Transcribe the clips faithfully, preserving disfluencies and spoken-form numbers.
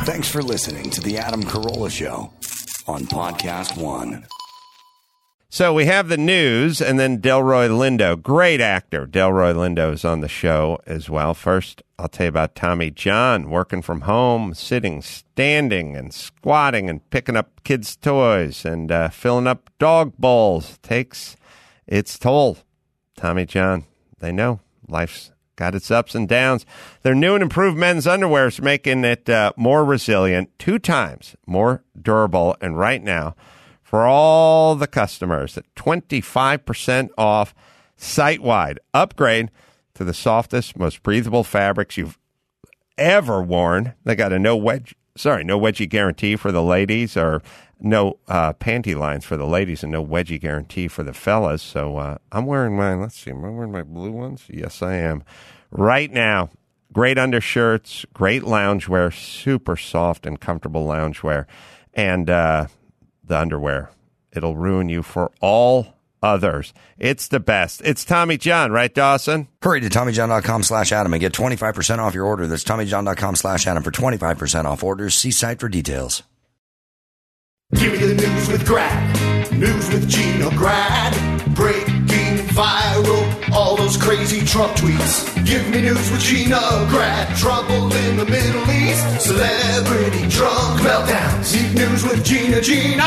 Thanks for listening to the Adam Carolla Show on Podcast One. So we have the news, and then Delroy Lindo, great actor. Delroy Lindo is on the show as well. First, I'll tell you about Tommy John, working from home, sitting, standing, and squatting, and picking up kids' toys, and uh, filling up dog bowls. Takes its toll. Tommy John, they know life's got its ups and downs. Their new and improved men's underwear is making it uh, more resilient, two times more durable, and right now, for all the customers at twenty-five percent off site-wide. Upgrade to the softest, most breathable fabrics you've ever worn. They got a no wedge, sorry, no wedgie guarantee for the ladies, or no uh, panty lines for the ladies, and no wedgie guarantee for the fellas. So uh, I'm wearing mine. Let's see, am I wearing my blue ones? Yes, I am. Right now, great undershirts, great loungewear, super soft and comfortable loungewear, and uh, the underwear. It'll ruin you for all others. It's the best. It's Tommy John, right, Dawson? Hurry to TommyJohn.com slash Adam and get twenty-five percent off your order. That's TommyJohn.com slash Adam for twenty-five percent off orders. See site for details. Give me the news with Grad. News with Gina Grad. Breaking viral, all those crazy Trump tweets. Give me news with Gina Grad. Trouble in the Middle East. Celebrity drunk meltdowns. Deep news with Gina, Gina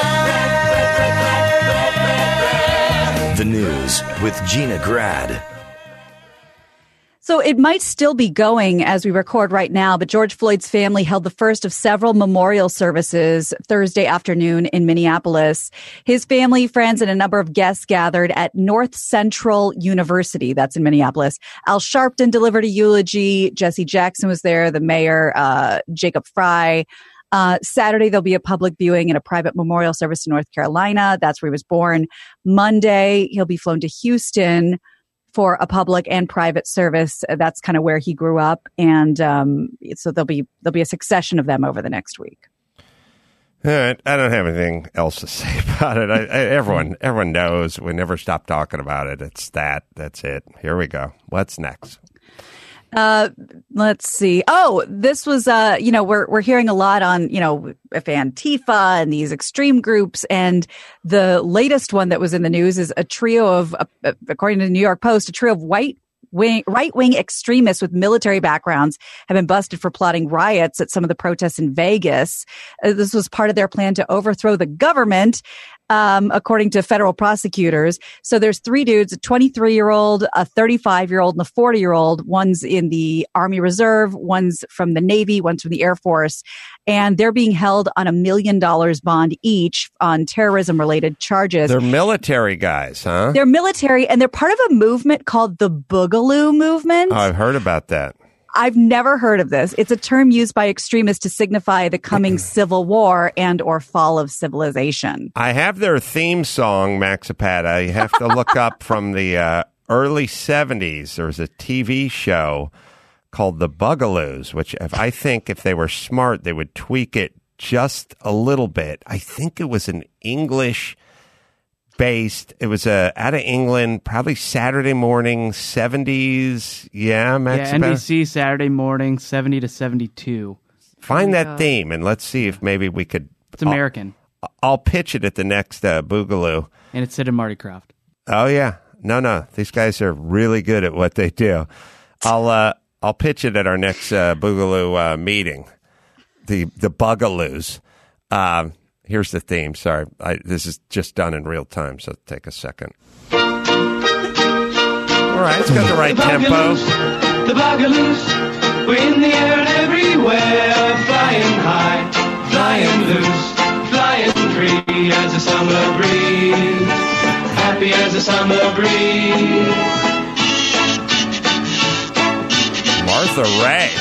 Grad. The news with Gina Grad. So it might still be going as we record right now, but George Floyd's family held the first of several memorial services Thursday afternoon in Minneapolis. His family, friends, and a number of guests gathered at North Central University. That's in Minneapolis. Al Sharpton delivered a eulogy. Jesse Jackson was there, the mayor, uh, Jacob Fry. Uh, Saturday, there'll be a public viewing and a private memorial service in North Carolina. That's where he was born. Monday, he'll be flown to Houston for a public and private service. That's kind of where he grew up. And um, so there'll be there'll be a succession of them over the next week. All right. I don't have anything else to say about it. I, I, everyone everyone knows. We never stop talking about it. It's that. That's it. Here we go. What's next? Uh, let's see. Oh, this was, uh, you know, we're, we're hearing a lot on, you know, if Antifa and these extreme groups. And the latest one that was in the news is a trio of, uh, according to the New York Post, a trio of white wing, right wing extremists with military backgrounds have been busted for plotting riots at some of the protests in Vegas. Uh, this was part of their plan to overthrow the government. Um, according to federal prosecutors. So there's three dudes, a twenty-three year old, a thirty-five year old, and a forty year old. One's in the Army Reserve, one's from the Navy, one's from the Air Force. And they're being held on a million dollars bond each on terrorism related charges. They're military guys, huh? They're military, and they're part of a movement called the Boogaloo Movement. Oh, I've heard about that. I've never heard of this. It's a term used by extremists to signify the coming civil war and or fall of civilization. I have their theme song, Maxipata. You have to look up from the uh, early seventies. There was a T V show called The Bugaloos, which if I think if they were smart, they would tweak it just a little bit. I think it was an English based. It was uh, out of England, probably Saturday morning, seventies. Yeah, Max. Yeah, N B C Saturday morning, seventy to seventy-two. Find oh that God. theme and let's see if maybe we could. It's American. I'll, I'll pitch it at the next uh, Boogaloo. And it's Sid and Marty Krofft. Oh yeah, no, no, these guys are really good at what they do. I'll uh, I'll pitch it at our next uh, Boogaloo uh, meeting. The the Bugaloos. Um, Here's the theme. Sorry, I, this is just done in real time, so take a second. All right, it's got the right the tempo. The Bugaloos, we're in the air and everywhere, flying high, flying loose, flying free as a summer breeze, happy as a summer breeze. Martha Raye.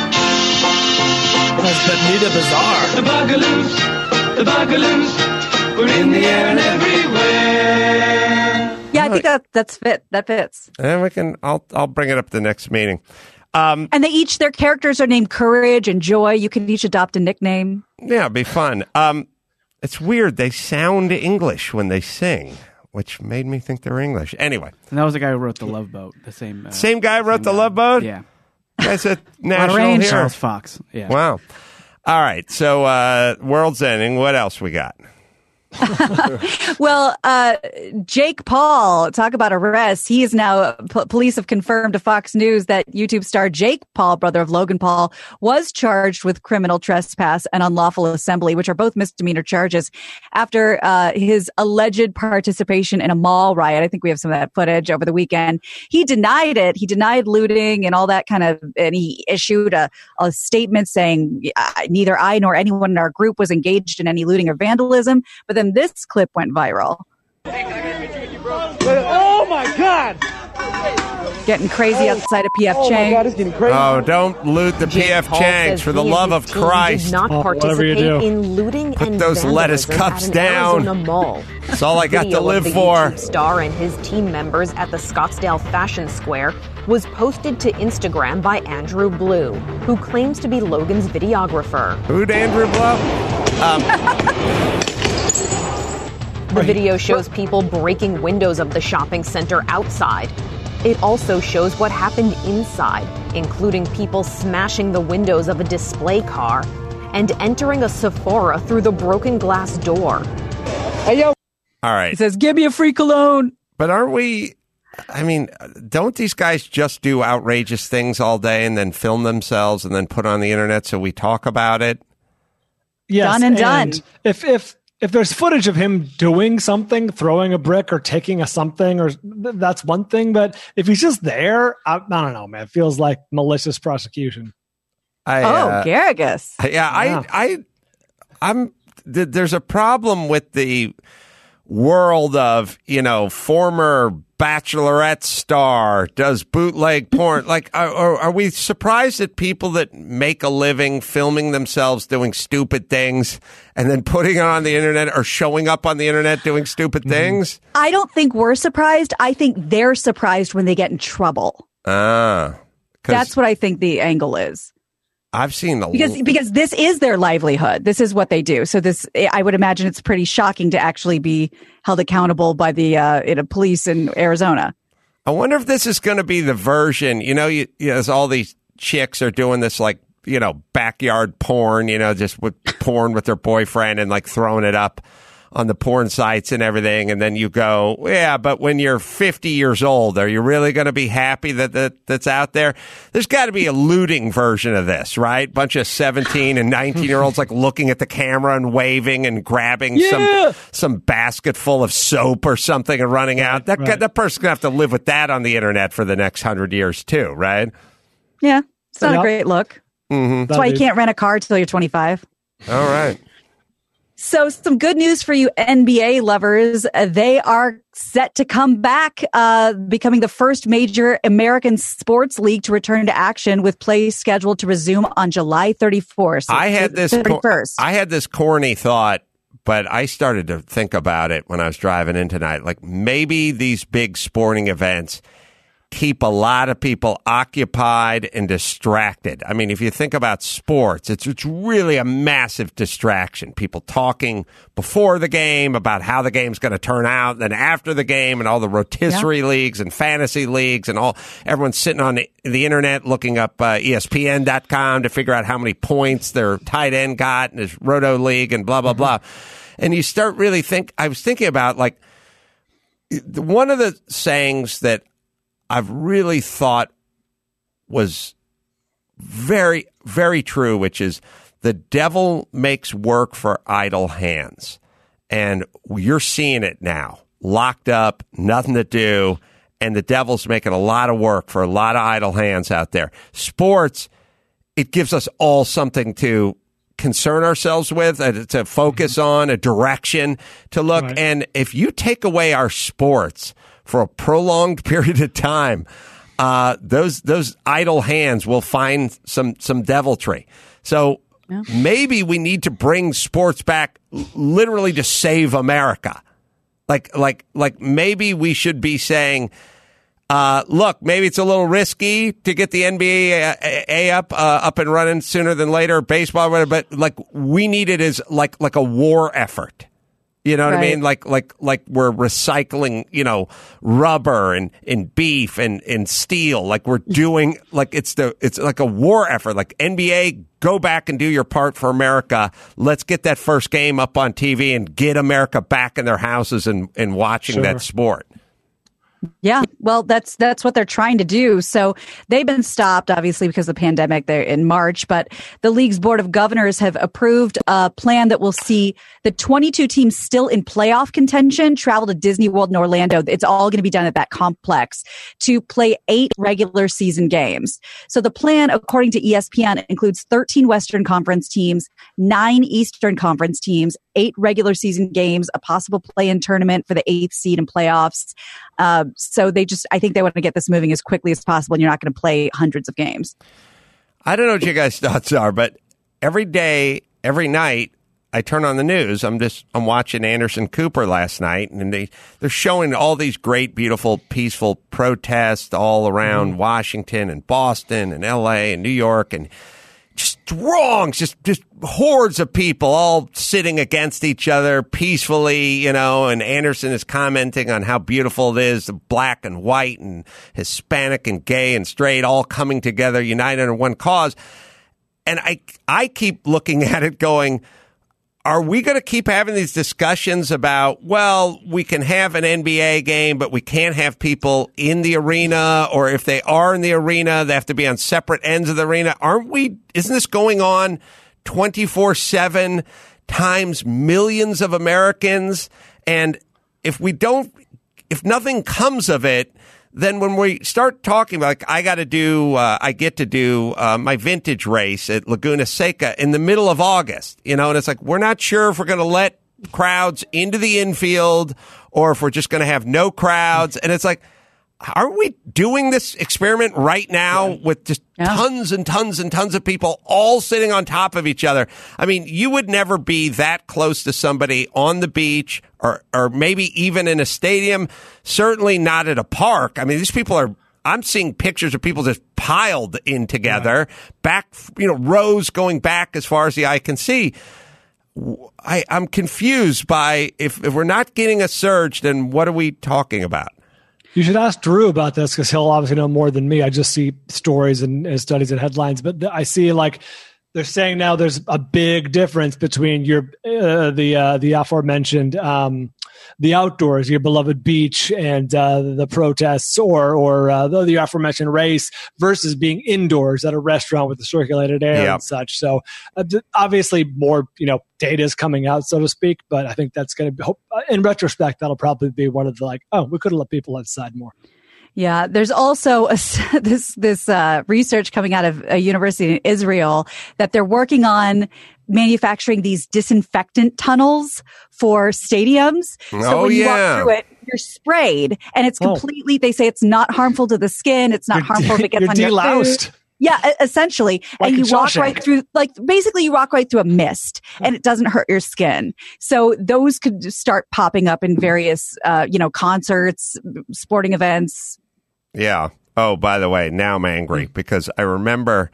That's Benita Bazaar. The Bugaloos. The Bugaloos, we're in the air and everywhere. Yeah, I think that that's fit. That fits. And we can. I'll I'll bring it up at the next meeting. Um, and they each their characters are named Courage and Joy. You can each adopt a nickname. Yeah, it'd be fun. Um, it's weird. They sound English when they sing, which made me think they're English. Anyway, and that was the guy who wrote The Love Boat. The same. Uh, same guy wrote same The guy. Love Boat. Yeah, that's a national range, hero. Charles Fox. Yeah. Wow. All right. So, uh, world's ending. What else we got? Well, uh, Jake Paul, talk about arrest. He is now, p- police have confirmed to Fox News that YouTube star Jake Paul, brother of Logan Paul, was charged with criminal trespass and unlawful assembly, which are both misdemeanor charges, after uh, his alleged participation in a mall riot. I think we have some of that footage over the weekend. He denied it. He denied looting and all that kind of, and he issued a, a statement saying neither I nor anyone in our group was engaged in any looting or vandalism. But then this clip went viral. Oh my God! Getting crazy outside of P F Oh my Chang. God, it's getting crazy. Oh, don't loot the P F Changs, for the love of Christ. Did not Oh, whatever you participate do. in looting Put and those lettuce vandalism cups at an down. Arizona mall. That's all I got to Video of live the for. YouTube star and his team members at the Scottsdale Fashion Square was posted to Instagram by Andrew Blue, who claims to be Logan's videographer. Who'd Andrew Blow? The video shows people breaking windows of the shopping center outside. It also shows what happened inside, including people smashing the windows of a display car and entering a Sephora through the broken glass door. Hey, yo. All right. He says, give me a free cologne. But aren't we, I mean, don't these guys just do outrageous things all day and then film themselves and then put on the internet so we talk about it? Yes, Done and done. If if if there's footage of him doing something, throwing a brick or taking a something, or that's one thing. But if he's just there, I, I don't know, man. It feels like malicious prosecution. I, Oh, uh, Garrigus. Yeah, Yeah. I, I, I'm. Th- there's a problem with the world of, you know, former Bachelorette star does bootleg porn. Like, are, are we surprised at people that make a living filming themselves doing stupid things and then putting it on the internet or showing up on the internet doing stupid things? I don't think we're surprised. I think they're surprised when they get in trouble. Ah, That's what I think the angle is. I've seen the Because because this is their livelihood. This is what they do. So this, I would imagine, it's pretty shocking to actually be held accountable by the uh, you know, police in Arizona. I wonder if this is going to be the version. You know, you, you know, as all these chicks are doing this, like, you know, backyard porn. You know, just with porn with their boyfriend and like throwing it up on the porn sites and everything. And then you go, yeah, but when you're fifty years old, are you really going to be happy that, that that's out there? There's got to be a looting version of this, right? Bunch of seventeen and nineteen year olds like looking at the camera and waving and grabbing Yeah. some some basket full of soap or something and running out. That right. that person's going to have to live with that on the internet for the next hundred years too, right? Yeah, it's not Yeah. a great look. Mm-hmm. That's why you can't rent a car till you're twenty-five. All right. So some good news for you N B A lovers. Uh, they are set to come back, uh, becoming the first major American sports league to return to action, with play scheduled to resume on July thirty-fourth. So I had this cor- thirty-first. I had this corny thought, but I started to think about it when I was driving in tonight. Like, maybe these big sporting events keep a lot of people occupied and distracted. I mean, if you think about sports, it's it's really a massive distraction. People talking before the game about how the game's going to turn out, then after the game, and all the rotisserie Yeah. leagues and fantasy leagues, and all everyone's sitting on the, the internet looking up uh, E S P N dot com to figure out how many points their tight end got in his Roto League and blah, blah, blah. And you start really think, I was thinking about, like, one of the sayings that I've really thought was very, very true, which is the devil makes work for idle hands. And you're seeing it now. Locked up, nothing to do, and the devil's making a lot of work for a lot of idle hands out there. Sports, it gives us all something to concern ourselves with, uh, to focus on, a direction to look. Right. And if you take away our sports for a prolonged period of time, uh, those those idle hands will find some some deviltry. So Yeah. maybe we need to bring sports back, l- literally to save America. Like like like maybe we should be saying, uh, look, maybe it's a little risky to get the N B A, A, A up uh, up and running sooner than later, baseball, whatever, but like we need it as like like a war effort. You know what Right. I mean? Like, like, like we're recycling, you know, rubber and, and beef and, and steel. Like we're doing, like it's the, it's like a war effort. Like N B A, go back and do your part for America. Let's get that first game up on T V and get America back in their houses and, and watching Sure. that sport. Yeah, well, that's that's what they're trying to do. So they've been stopped, obviously, because of the pandemic there in March. But the league's board of governors have approved a plan that will see the twenty-two teams still in playoff contention travel to Disney World in Orlando. It's all going to be done at that complex to play eight regular season games. So the plan, according to E S P N, includes thirteen Western Conference teams, nine Eastern Conference teams, eight regular season games, a possible play-in tournament for the eighth seed in playoffs. Uh, so they just, I think they want to get this moving as quickly as possible, and you're not going to play hundreds of games. I don't know what you guys' thoughts are, but every day, every night, I turn on the news. I'm just, I'm watching Anderson Cooper last night, and they, they're showing all these great, beautiful, peaceful protests all around mm-hmm. Washington and Boston and L A and New York, and just wrongs, just just hordes of people all sitting against each other peacefully, you know, and Anderson is commenting on how beautiful it is, the black and white and Hispanic and gay and straight all coming together, united under one cause. And I I keep looking at it going, are we going to keep having these discussions about, well, we can have an N B A game, but we can't have people in the arena, or if they are in the arena, they have to be on separate ends of the arena? Aren't we, isn't this going on twenty-four seven times millions of Americans? And if we don't, if nothing comes of it, then when we start talking, like I got to do, uh, I get to do uh, my vintage race at Laguna Seca in the middle of August, you know, and it's like, we're not sure if we're going to let crowds into the infield or if we're just going to have no crowds. And it's like, aren't we doing this experiment right now yeah. with just yeah. tons and tons and tons of people all sitting on top of each other? I mean, you would never be that close to somebody on the beach or, or maybe even in a stadium, certainly not at a park. I mean, these people are, I'm seeing pictures of people just piled in together, yeah. back, you know, rows going back as far as the eye can see. I, I'm confused by if, if we're not getting a surge, then what are we talking about? You should ask Drew about this because he'll obviously know more than me. I just see stories and, and studies and headlines, but th- I see like they're saying now there's a big difference between your uh, the uh, the aforementioned um, the outdoors, your beloved beach, and uh, the protests, or or uh, the, the aforementioned race, versus being indoors at a restaurant with the circulated air yep. and such. So uh, obviously more you know data is coming out, so to speak. But I think that's going to be, in retrospect, that'll probably be one of the like, oh, we could have let people outside more. Yeah, there's also a, this this uh, research coming out of a university in Israel that they're working on manufacturing these disinfectant tunnels for stadiums. So oh, when you yeah. walk through it, you're sprayed, and it's completely. Oh. They say it's not harmful to the skin. It's not you're, harmful if it gets you're on deloused. your food. Yeah, essentially. Like and you walk Shawshank. right through, like, basically you walk right through a mist and it doesn't hurt your skin. So those could start popping up in various, uh, you know, concerts, sporting events. Yeah. Oh, by the way, now I'm angry because I remember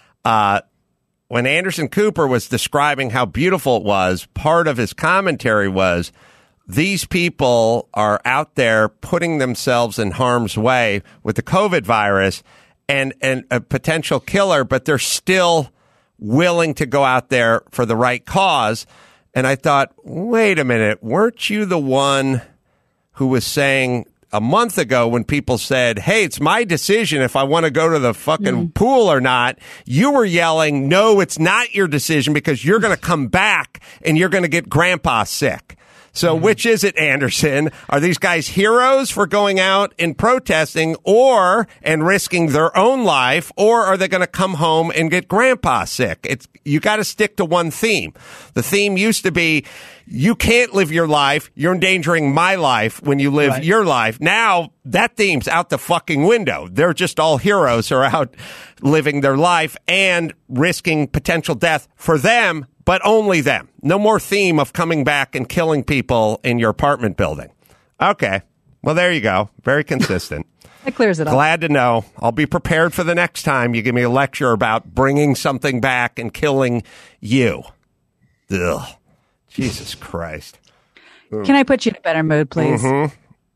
uh, when Anderson Cooper was describing how beautiful it was, part of his commentary was, these people are out there putting themselves in harm's way with the COVID virus and, and a potential killer, but they're still willing to go out there for the right cause. And I thought, wait a minute, weren't you the one who was saying a month ago when people said, hey, it's my decision if I want to go to the fucking mm. pool or not? You were yelling, no, it's not your decision because you're going to come back and you're going to get grandpa sick. So mm. which is it, Anderson? Are these guys heroes for going out and protesting or and risking their own life, or are they going to come home and get grandpa sick? It's you got to stick to one theme. The theme used to be, you can't live your life. You're endangering my life when you live right. your life. Now that theme's out the fucking window. They're just all heroes who are out living their life and risking potential death for them, but only them. No more theme of coming back and killing people in your apartment building. Okay. Well, there you go. Very consistent. That clears it up. Glad to know. I'll be prepared for the next time you give me a lecture about bringing something back and killing you. Ugh. Jesus Christ. Can I put you in a better mood, please? Mm-hmm.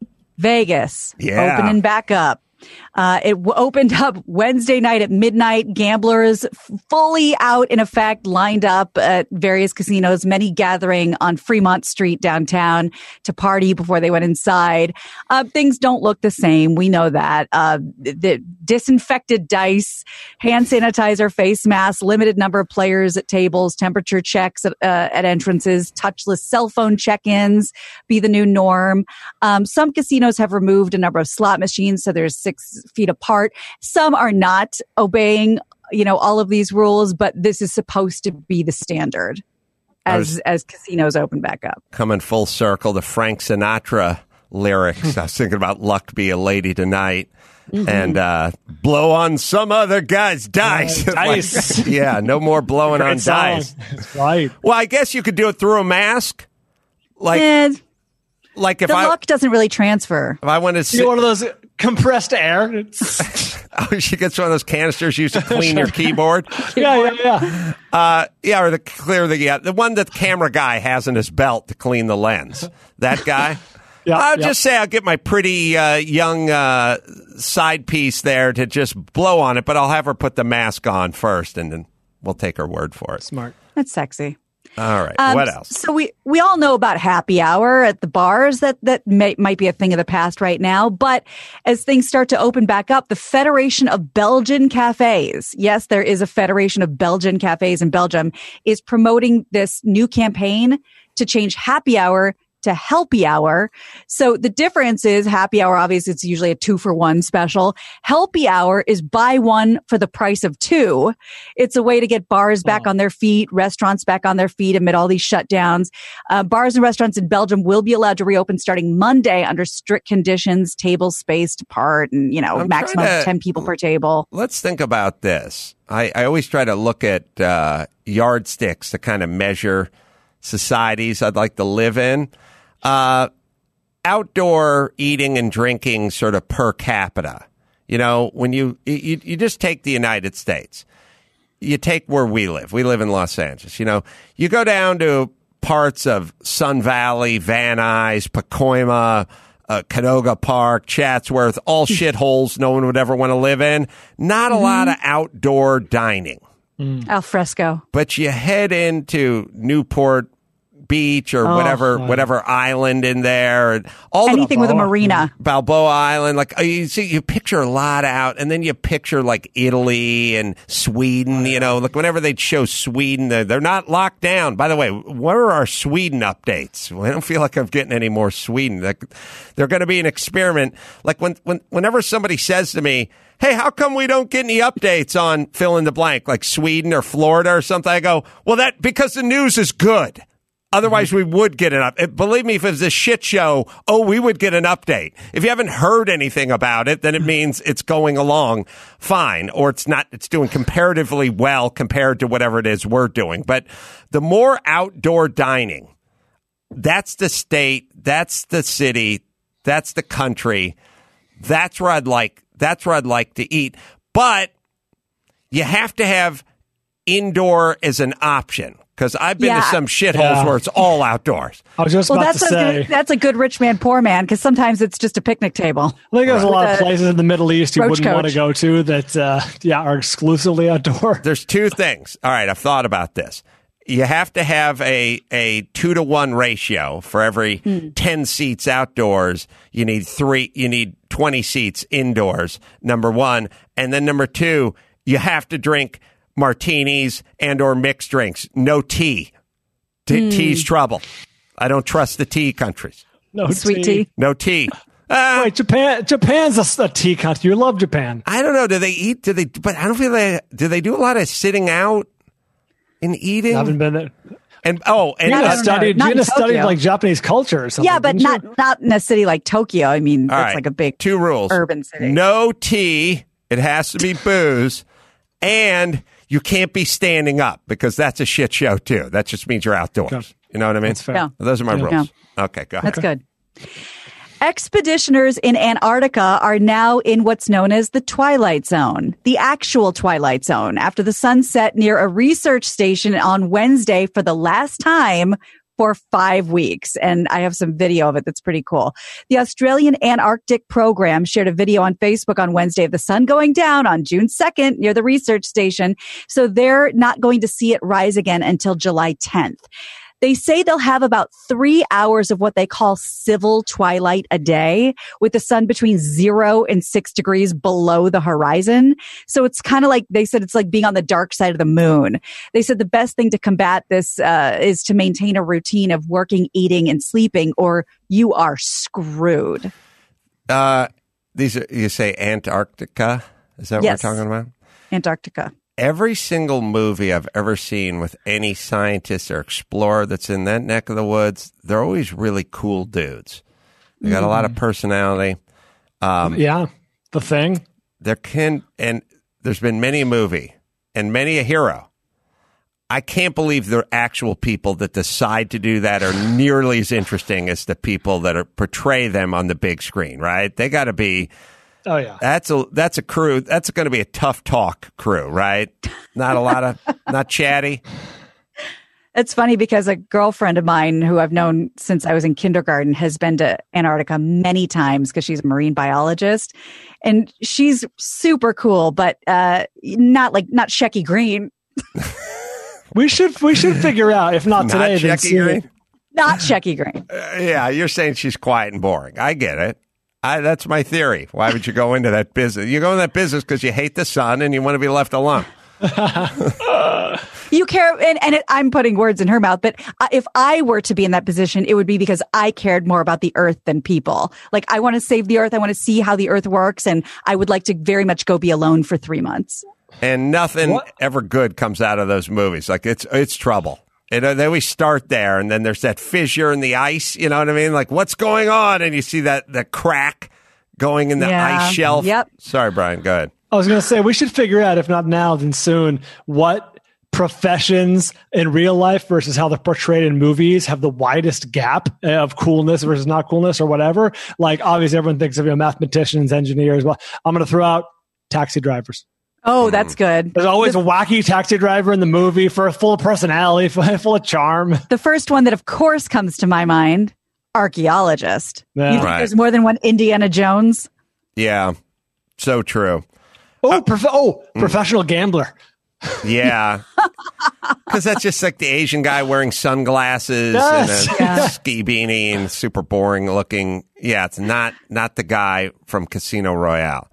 Vegas, Yeah. opening back up. Uh, it w- opened up Wednesday night at midnight. Gamblers f- fully out in effect, lined up at various casinos, many gathering on Fremont Street downtown to party before they went inside. Uh, things don't look the same. We know that. Uh, the disinfected dice, hand sanitizer, face masks, limited number of players at tables, temperature checks at, uh, at entrances, touchless cell phone check-ins be the new norm. Um, some casinos have removed a number of slot machines, so there's six feet apart. Some are not obeying, you know, all of these rules, but this is supposed to be the standard as was- as casinos open back up. Coming full circle to Frank Sinatra lyrics. I was thinking about Luck Be a Lady Tonight. Mm-hmm. And uh, blow on some other guy's dice. Uh, dice. Like, yeah, no more blowing Great on song. dice. That's right. Well, I guess you could do it through a mask. Like, And like if the I luck doesn't really transfer. if I wanted to You sit, get one of those compressed air. It's- oh, she gets one of those canisters used to clean your keyboard. yeah, yeah, yeah. Uh, yeah, or the clear the yeah, the one that the camera guy has in his belt to clean the lens. That guy. Yeah, I'll yeah. just say I'll get my pretty uh, young uh, side piece there to just blow on it, but I'll have her put the mask on first, and then we'll take her word for it. Smart. That's sexy. All right. Um, What else? So we, we all know about happy hour at the bars. That that may, might be a thing of the past right now. But as things start to open back up, the Federation of Belgian Cafes, yes, there is a Federation of Belgian Cafes in Belgium, is promoting this new campaign to change happy hour to Helpy Hour. So the difference is happy hour, obviously it's usually a two for one special. Helpy Hour is buy one for the price of two. It's a way to get bars back on their feet, restaurants back on their feet amid all these shutdowns. Uh, bars and restaurants in Belgium will be allowed to reopen starting Monday under strict conditions, tables spaced apart, and, you know, I'm maximum trying of to- ten people per table. Let's think about this. I, I always try to look at uh, yardsticks to kind of measure societies I'd like to live in. Uh, outdoor eating and drinking sort of per capita. You know, when you, you, you just take the United States, you take where we live. We live in Los Angeles. You know, you go down to parts of Sun Valley, Van Nuys, Pacoima, uh, Canoga Park, Chatsworth, all shitholes no one would ever want to live in. Not a lot of outdoor dining. Al fresco. But you head into Newport Beach or Oh, whatever wow. whatever island in there, and all Anything the with a marina. Balboa Island, like uh, you see, you picture a lot out, and then you picture like Italy and Sweden. You know, like whenever they show Sweden, they're, they're not locked down. By the way, what are our Sweden updates? I don't feel like I'm getting any more Sweden. Like, they're going to be an experiment. Like when when whenever somebody says to me, hey, how come we don't get any updates on fill in the blank, like Sweden or Florida or something? I go, well, that because the news is good. Otherwise, we would get an up. Believe me, if it was a shit show, oh, we would get an update. If you haven't heard anything about it, then it means it's going along fine, or it's not. It's doing comparatively well compared to whatever it is we're doing. But the more outdoor dining, that's the state, that's the city, that's the country. That's where I'd like. That's where I'd like to eat. But you have to have indoor as an option. Because I've been Yeah. to some shitholes Yeah. where it's all outdoors. I was just Well, about that's to a say. good, that's a good rich man, poor man, because sometimes it's just a picnic table. I think there's a lot of With a places in the Middle East you roach wouldn't want to coach. go to that, uh, yeah, are exclusively outdoor. There's two things. All right, I've thought about this. You have to have a, a two to one ratio for every Hmm. ten seats outdoors. You need three, you need twenty seats indoors, number one. And then number two, you have to drink martinis and or mixed drinks. No tea. T- Tea's trouble. I don't trust the tea countries. No Sweet tea. No tea. Uh, Wait, Japan. Japan's a, a tea country. You love Japan. I don't know. Do they eat? Do they? But I don't feel they. Do they do a lot of sitting out and eating? I haven't been there. And oh, and You No, know, no, no, studied. not You in know, studied Tokyo. like Japanese culture or something. Yeah, but didn't not you? not in a city like Tokyo. I mean, all it's right, like a big two rules: urban city. No tea. It has to be booze, and you can't be standing up because that's a shit show too. That just means you're outdoors. Okay. You know what I mean? That's fair. Yeah. Those are my Yeah. rules. Okay, go ahead. That's good. Expeditioners in Antarctica are now in what's known as the Twilight Zone, the actual Twilight Zone, after the sun set near a research station on Wednesday for the last time for five weeks. And I have some video of it that's pretty cool. The Australian Antarctic Program shared a video on Facebook on Wednesday of the sun going down on June second near the research station. So they're not going to see it rise again until July tenth. They say they'll have about three hours of what they call civil twilight a day, with the sun between zero and six degrees below the horizon. So it's kind of like, they said it's like being on the dark side of the moon. They said the best thing to combat this uh, is to maintain a routine of working, eating, and sleeping, or you are screwed. Uh, these are, you say Antarctica? Is that Yes. what we're talking about? Antarctica. Every single movie I've ever seen with any scientist or explorer that's in that neck of the woods, they're always really cool dudes. They got a lot of personality. Um, Yeah, the thing. there can, and there's been many a movie and many a hero. I can't believe the actual people that decide to do that are nearly as interesting as the people that are portray them on the big screen, right? They got to be. Oh yeah. That's a that's a crew. That's going to be a tough talk crew, right? Not a lot of not chatty. It's funny because a girlfriend of mine who I've known since I was in kindergarten has been to Antarctica many times because she's a marine biologist, and she's super cool, but uh, not like not Shecky Green. We should we should figure out, if not Not today, then Shecky soon. Green? Not Shecky Green. Uh, yeah, you're saying she's quiet and boring. I get it. I, that's my theory. Why would you go into that business? You go in that business because you hate the sun and you want to be left alone. You care, and, and it, I'm putting words in her mouth, but uh, if I were to be in that position, it would be because I cared more about the earth than people. Like, I want to save the earth. I want to see how the earth works, and I would like to very much go be alone for three months. And nothing What? ever good comes out of those movies. Like, it's it's trouble. And uh, they always start there, and then there's that fissure in the ice. You know what I mean? Like, what's going on? And you see that the crack going in the Yeah. ice shelf. Yep. Sorry, Brian. Go ahead. I was going to say, we should figure out, if not now, then soon, what professions in real life versus how they're portrayed in movies have the widest gap of coolness versus not coolness or whatever. Like, obviously, everyone thinks of, you know, mathematicians, engineers. Well, I'm going to throw out taxi drivers. Oh, that's good. There's always a wacky taxi driver in the movie, for full of personality, full of charm. The first one that, of course, comes to my mind, archaeologist. Yeah. You think Right. there's more than one Indiana Jones? Yeah. So true. Oh, prof- oh, professional gambler. Yeah. Because that's just like the Asian guy wearing sunglasses Yes. and a Yeah. ski beanie and super boring looking. Yeah, it's not not the guy from Casino Royale.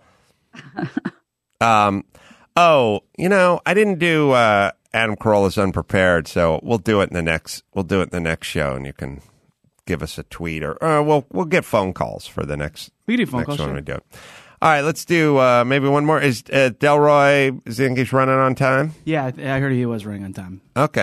Um. Oh, you know, I didn't do uh, Adam Carolla's Unprepared, so we'll do it in the next. We'll do it in the next show, and you can give us a tweet, or uh, we'll we'll get phone calls for the next. We can do phone next calls, one sure. we do. All right, let's do uh, maybe one more. Is uh, Delroy Zingish running on time? Yeah, I, th- I heard he was running on time. Okay.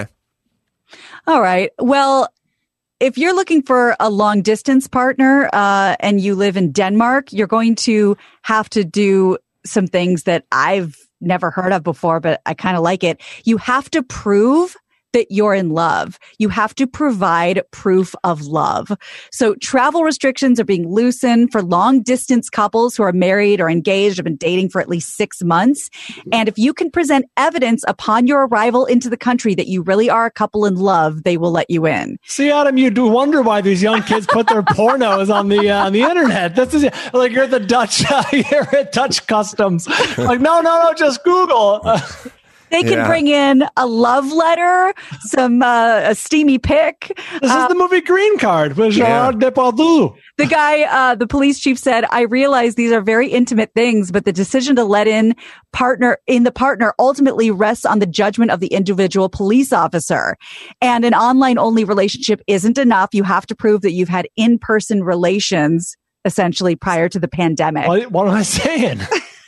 All right. Well, if you're looking for a long distance partner uh, and you live in Denmark, you're going to have to do some things that I've never heard of before, but I kind of like it. You have to prove that you're in love. You have to provide proof of love. So travel restrictions are being loosened for long distance couples who are married or engaged, have been dating for at least six months. And if you can present evidence upon your arrival into the country that you really are a couple in love, they will let you in. See, Adam, you do wonder why these young kids put their pornos on the uh, on the internet. This is like, you're the Dutch, uh, you're at Dutch customs. Like, no, no, no, just Google. Uh, They can Yeah. bring in a love letter, some uh, a steamy pic. this is the movie Green Card with Yeah. Gerard Depardieu. The guy, uh, the police chief said, I realize these are very intimate things, but the decision to let in partner in the partner ultimately rests on the judgment of the individual police officer. And an online only relationship isn't enough. You have to prove that you've had in-person relations essentially prior to the pandemic. What, what am I saying?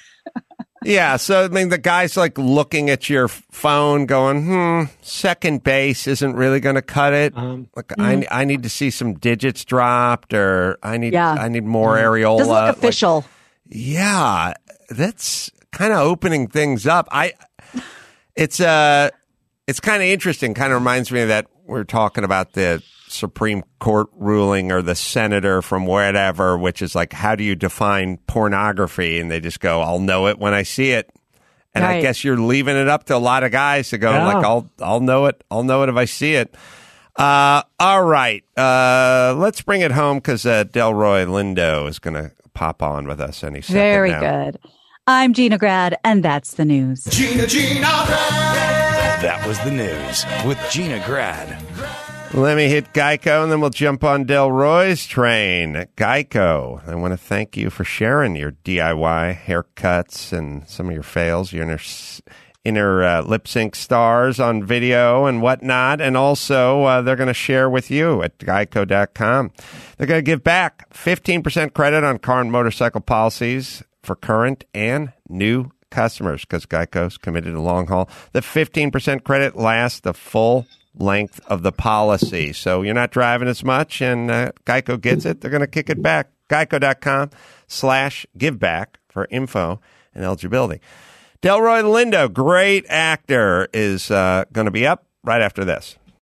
Yeah, so I mean, the guy's like looking at your phone, going, "Hmm, second base isn't really going to cut it. Um, like, I I need to see some digits dropped, or I need Yeah. I need more areola." Doesn't look Like, official. yeah, that's kind of opening things up. I, it's uh, it's kind of interesting. Kind of reminds me of that we we're talking about the Supreme Court ruling or the senator from whatever, which is like, how do you define pornography? And they just go, I'll know it when I see it. And I Right. guess you're leaving it up to a lot of guys to go Yeah. like, I'll, I'll know it. I'll know it if I see it. Uh, all right. Uh, let's bring it home because uh, Delroy Lindo is going to pop on with us any second Very now. good. I'm Gina Grad, and that's the news. Gina, Gina Grad. That was the news with Gina Grad. Let me hit Geico, and then we'll jump on Delroy's train. Geico, I want to thank you for sharing your D I Y haircuts and some of your fails, your inner, inner uh, lip sync stars on video and whatnot. And also, uh, they're going to share with you at geico dot com. They're going to give back fifteen percent credit on car and motorcycle policies for current and new customers because Geico's committed to long haul. The fifteen percent credit lasts the full length of the policy. So you're not driving as much and uh, Geico gets it. They're going to kick it back. geico dot com slash give back for info and eligibility. Delroy Lindo, great actor, is uh, going to be up right after this.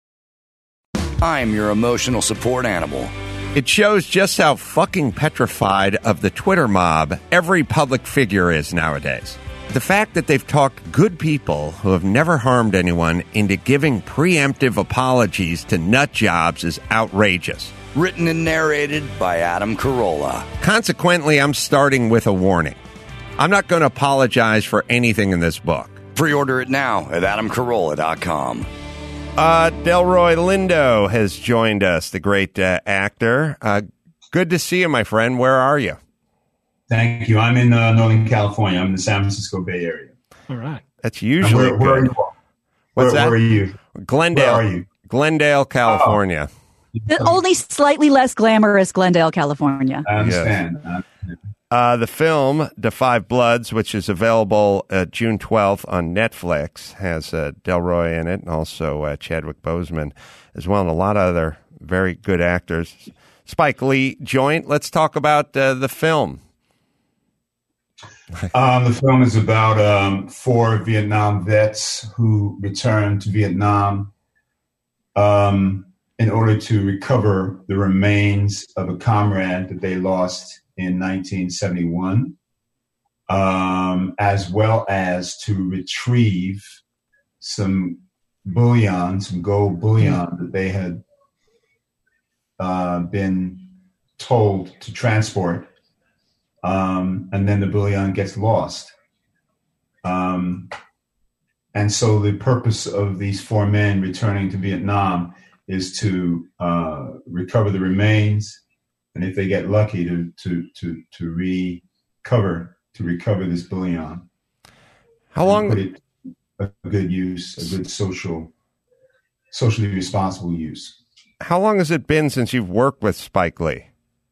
I'm your emotional support animal. It shows just how fucking petrified of the Twitter mob every public figure is nowadays. The fact that they've talked good people who have never harmed anyone into giving preemptive apologies to nut jobs is outrageous. Written and narrated by Adam Carolla. Consequently, I'm starting with a warning. I'm not going to apologize for anything in this book. Pre-order it now at adam carolla dot com. Uh, Delroy Lindo has joined us, the great uh, actor. Uh, good to see you, my friend. Where are you? Thank you. I'm in uh, Northern California. I'm in the San Francisco Bay Area. All right. That's usually where, where are good. you? What's where, that? Where are you? Glendale. Where are you? Glendale, California. The only slightly less glamorous Glendale, California. I understand. Yes. Uh, the film, Da Five Bloods, which is available uh, June twelfth on Netflix, has uh, Delroy in it and also uh, Chadwick Boseman as well, and a lot of other very good actors. Spike Lee joint. Let's talk about uh, the film. Um, the film is about um, four Vietnam vets who returned to Vietnam um, in order to recover the remains of a comrade that they lost in nineteen seventy-one, um, as well as to retrieve some bullion, some gold bullion that they had uh, been told to transport. Um, and then the bullion gets lost. Um, and so the purpose of these four men returning to Vietnam is to uh, recover the remains, and if they get lucky, to to to to recover to recover this bullion. How long? Put it a good use, a good social, socially responsible use. How long has it been since you've worked with Spike Lee?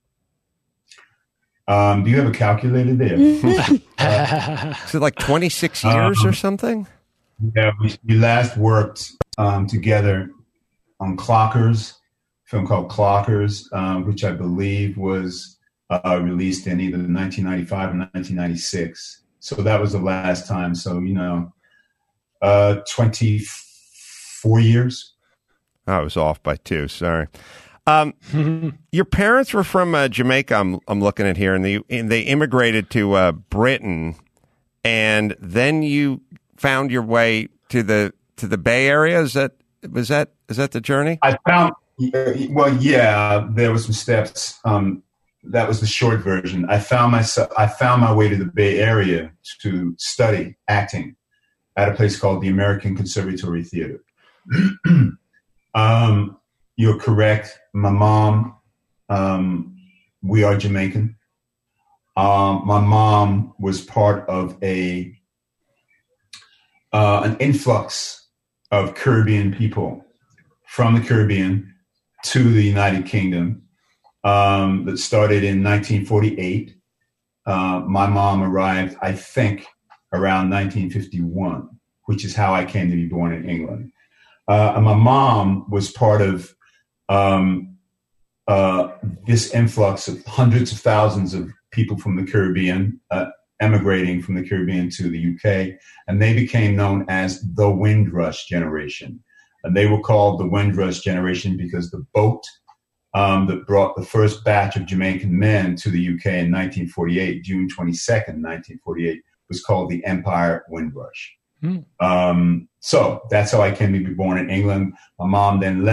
Um, do you have a calculator there? uh, Is it like twenty-six years um, or something? Yeah, we, we last worked um, together on Clockers, a film called Clockers, um, which I believe was uh, released in either nineteen ninety-five or nineteen ninety-six. So that was the last time. So, you know, uh, twenty-four years. I was off by two. Sorry. Um, your parents were from uh, Jamaica. I'm, I'm looking at here, and they and they immigrated to uh, Britain, and then you found your way to the to the Bay Area. Is that was that is that the journey? I found well, yeah, there was some steps. Um, that was the short version. I found myself. I found my way to the Bay Area to study acting at a place called the American Conservatory Theater. um. You're correct. My mom, um, we are Jamaican. Um, my mom was part of a uh, an influx of Caribbean people from the Caribbean to the United Kingdom um, that started in nineteen forty-eight. Uh, my mom arrived, I think, around nineteen fifty-one, which is how I came to be born in England. Uh, and my mom was part of Um, uh, this influx of hundreds of thousands of people from the Caribbean uh, emigrating from the Caribbean to the U K, and they became known as the Windrush generation. And they were called the Windrush generation because the boat um, that brought the first batch of Jamaican men to the U K in nineteen forty-eight, June twenty-second, nineteen forty-eight, was called the Empire Windrush. Mm. Um, so that's how I came to be born in England. My mom then left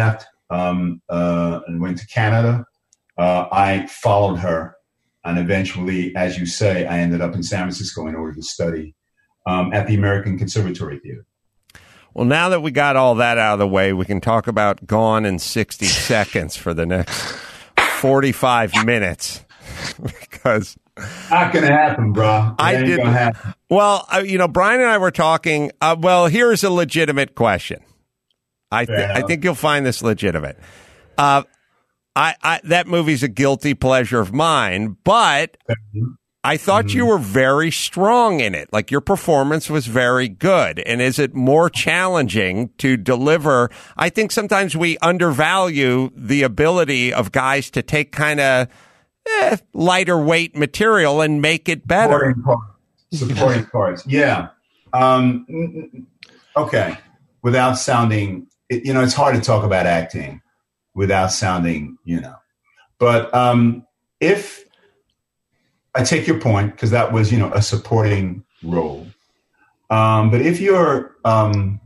um, uh, and went to Canada. Uh, I followed her, and eventually, as you say, I ended up in San Francisco in order to study um, at the American Conservatory Theater. Well, now that we got all that out of the way, we can talk about Gone in sixty seconds for the next forty-five minutes. Because not going to happen, bro. It I ain't didn't. gonna happen. Well, uh, you know, Brian and I were talking. Uh, well, here's a legitimate question. I th- I think you'll find this legitimate. Uh, I, I that movie's a guilty pleasure of mine, but I thought mm-hmm. you were very strong in it. Like, your performance was very good. And is it more challenging to deliver? I think sometimes we undervalue the ability of guys to take kind of eh, lighter weight material and make it better. Supporting parts. Supporting parts. Yeah. Um, okay. Without sounding, you know, it's hard to talk about acting without sounding, you know, but um, if I take your point, because that was, you know, a supporting role. Um, but if you're um,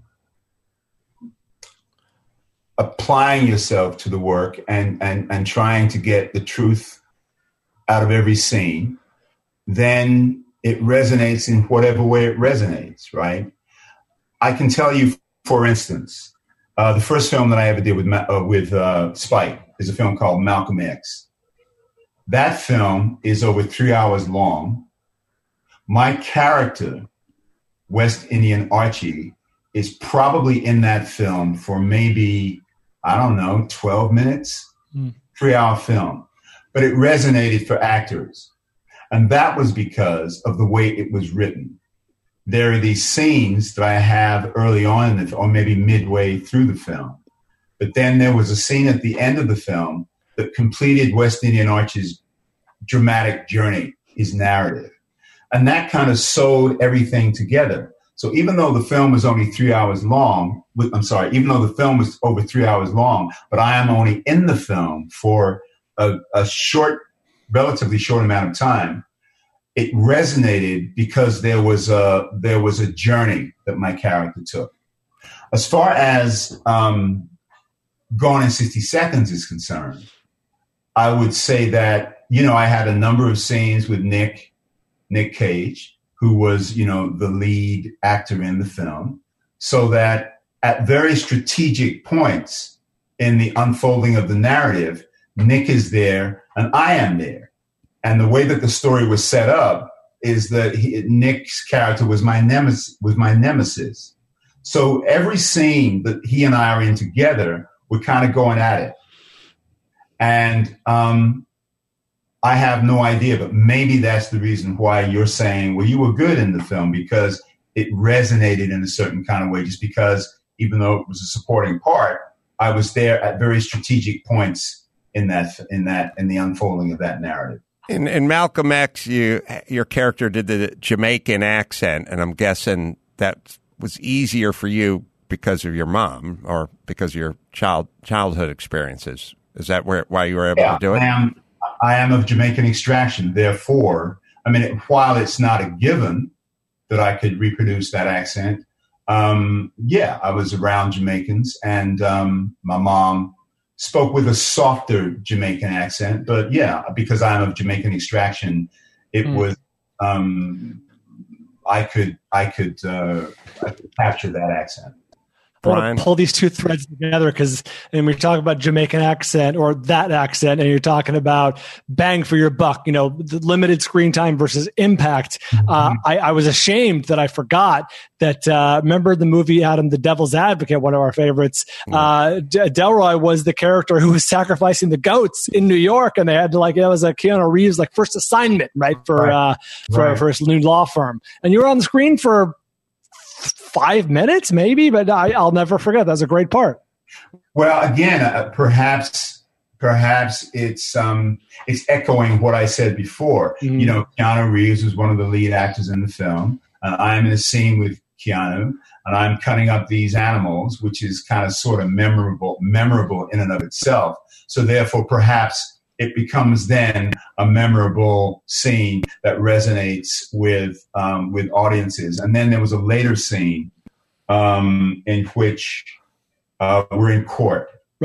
applying yourself to the work and, and, and trying to get the truth out of every scene, then it resonates in whatever way it resonates, right? I can tell you, for instance, uh, the first film that I ever did with, uh, with uh, Spike is a film called Malcolm X. That film is over three hours long. My character, West Indian Archie, is probably in that film for maybe, I don't know, twelve minutes, mm. three-hour film. But it resonated for actors. And that was because of the way it was written. There are these scenes that I have early on, in the, or maybe midway through the film. But then there was a scene at the end of the film that completed West Indian Archie's dramatic journey, his narrative. And that kind of sewed everything together. So even though the film was only three hours long, I'm sorry, even though the film was over three hours long, but I am only in the film for a, a short, relatively short amount of time, it resonated because there was a, there was a journey that my character took. As far as um, Gone in sixty seconds is concerned, I would say that, you know, I had a number of scenes with Nick, Nick Cage, who was, you know, the lead actor in the film, so that at very strategic points in the unfolding of the narrative, Nick is there and I am there. And the way that the story was set up is that he, Nick's character was my nemesis, was my nemesis. So every scene that he and I are in together, we're kind of going at it. And um, I have no idea, but maybe that's the reason why you're saying, well, you were good in the film, because it resonated in a certain kind of way, just because even though it was a supporting part, I was there at very strategic points in that, in that, in the unfolding of that narrative. In, in Malcolm X, you, your character did the Jamaican accent, and I'm guessing that was easier for you because of your mom or because of your child childhood experiences. Is that where why you were able yeah, to do it? I am, I am of Jamaican extraction. Therefore, I mean, while it's not a given that I could reproduce that accent, um, yeah, I was around Jamaicans, and um, my mom spoke with a softer Jamaican accent. But yeah, because I'm of Jamaican extraction, it mm. was um, I could I could, uh, I could capture that accent. Brian. Pull these two threads together, because when we talk about Jamaican accent or that accent, and you're talking about bang for your buck, you know, the limited screen time versus impact. Mm-hmm. Uh, I, I was ashamed that I forgot that. Uh, remember the movie Adam, the Devil's Advocate, one of our favorites. Mm-hmm. Uh, D- Delroy was the character who was sacrificing the goats in New York, and they had to like it was a Keanu Reeves like first assignment, right, for right. Uh, for right. for his new law firm, and you were on the screen for five minutes, maybe, but I, I'll never forget. That's a great part. Well, again, uh, perhaps, perhaps it's um, it's echoing what I said before. Mm-hmm. You know, Keanu Reeves was one of the lead actors in the film. Uh, I'm in a scene with Keanu, and I'm cutting up these animals, which is kind of sort of memorable, memorable in and of itself. So, therefore, perhaps it becomes then a memorable scene that resonates with um, with audiences. And then there was a later scene um, in which uh, we're in court. Right.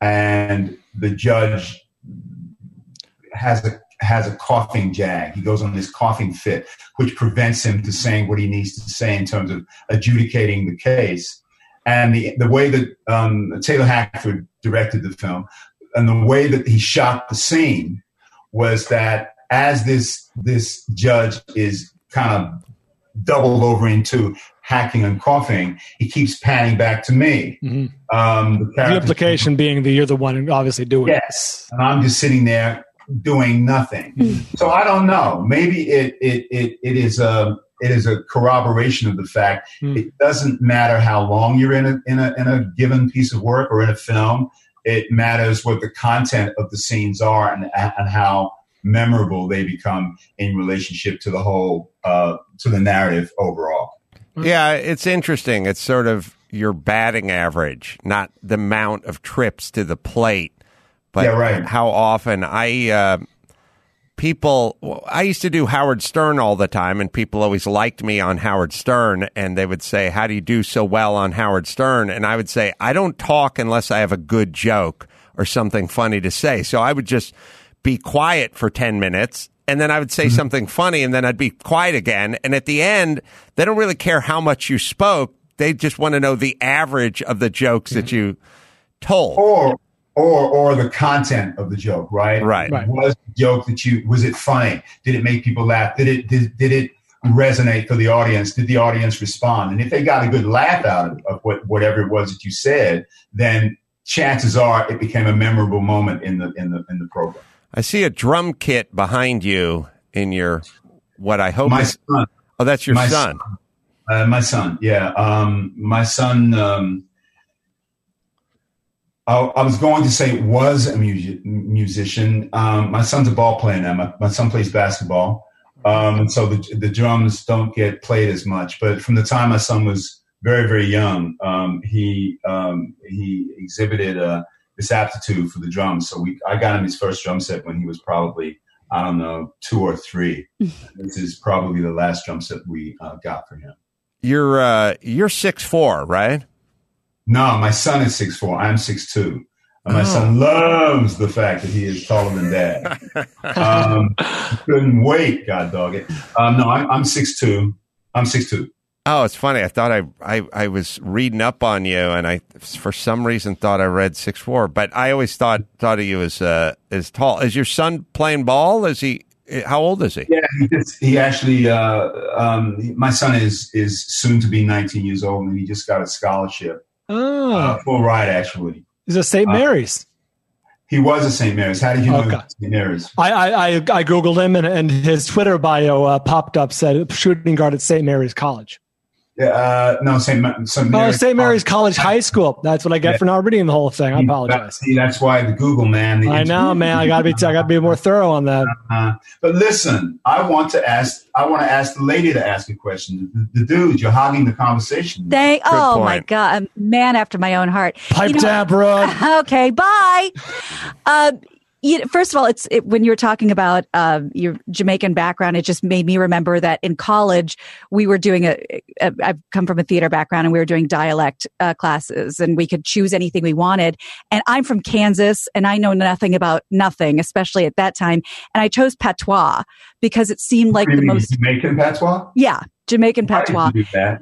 and the judge has a has a coughing jag. He goes on this coughing fit, which prevents him to saying what he needs to say in terms of adjudicating the case. And the the way that um, Taylor Hackford directed the film, and the way that he shot the scene, was that as this this judge is kind of doubled over into hacking and coughing, he keeps panning back to me. Mm-hmm. Um, the, the implication being that you're the one obviously doing yes, this. And I'm just sitting there doing nothing. Mm-hmm. So I don't know. Maybe it it it, it is a it is a corroboration of the fact mm-hmm. it doesn't matter how long you're in a in a in a given piece of work or in a film. It matters what the content of the scenes are and and how memorable they become in relationship to the whole uh, to the narrative overall. Yeah, it's interesting. It's sort of your batting average, not the amount of trips to the plate, but yeah, right. how often I uh, people. I used to do Howard Stern all the time, and people always liked me on Howard Stern, and they would say, "How do you do so well on Howard Stern?" And I would say, "I don't talk unless I have a good joke or something funny to say." So I would just be quiet for ten minutes, and then I would say mm-hmm. something funny, and then I'd be quiet again. And at the end, they don't really care how much you spoke. They just want to know the average of the jokes mm-hmm. that you told. Or or or the content of the joke, right? Right. right. Was the joke that you, was it funny? Did it make people laugh? Did it did, did it resonate for the audience? Did the audience respond? And if they got a good laugh out of, of what whatever it was that you said, then chances are it became a memorable moment in the in the in the program. I see a drum kit behind you in your, what I hope my is, son. Oh, that's your my son. son. Uh, my son, yeah. Um, my son, um, I, I was going to say was a mu- musician. Um, my son's a ball player now. My, my son plays basketball. Um, and so the, the drums don't get played as much. But from the time my son was very, very young, um, he um, he exhibited a this aptitude for the drums. So we, I got him his first drum set when he was probably, I don't know, two or three. This is probably the last drum set we uh, got for him. You're uh, you're six four, right? No, my son is six four. I'm six two. And my oh. son loves the fact that he is taller than dad. um, couldn't wait, God dog it. Um, no, I'm, I'm six two. I'm six two. Oh, it's funny. I thought I, I I was reading up on you, and I for some reason thought I read six four. But I always thought thought of you as uh, as tall. Is your son playing ball? Is he? How old is he? Yeah, he, just, he actually. Uh, um, my son is is soon to be nineteen years old, and he just got a scholarship. Oh, uh, full ride actually. He's at Saint Mary's. Uh, he was at Saint Mary's. How did you know okay. Saint Mary's? I, I I I googled him, and, and his Twitter bio uh, popped up, said shooting guard at Saint Mary's College. Uh, no, Saint Ma- Saint Mary's, oh, Saint Mary's College High School. That's what I get yeah. for not reading the whole thing. I apologize. See, that's why the Google man. The I know, man. I gotta be. I gotta be more thorough on that. Uh-huh. But listen, I want to ask. I want to ask the lady to ask a question. The, the dude, you're hogging the conversation. Thank. Oh point. My God, a man after my own heart. Pipe you know, down, bro. Okay, bye. uh, You know, first of all, it's it, when you were talking about uh, your Jamaican background, it just made me remember that in college we were doing a, a. I've come from a theater background, and we were doing dialect uh, classes, and we could choose anything we wanted. And I'm from Kansas, and I know nothing about nothing, especially at that time. And I chose patois because it seemed like the most Jamaican patois. Yeah. Jamaican patois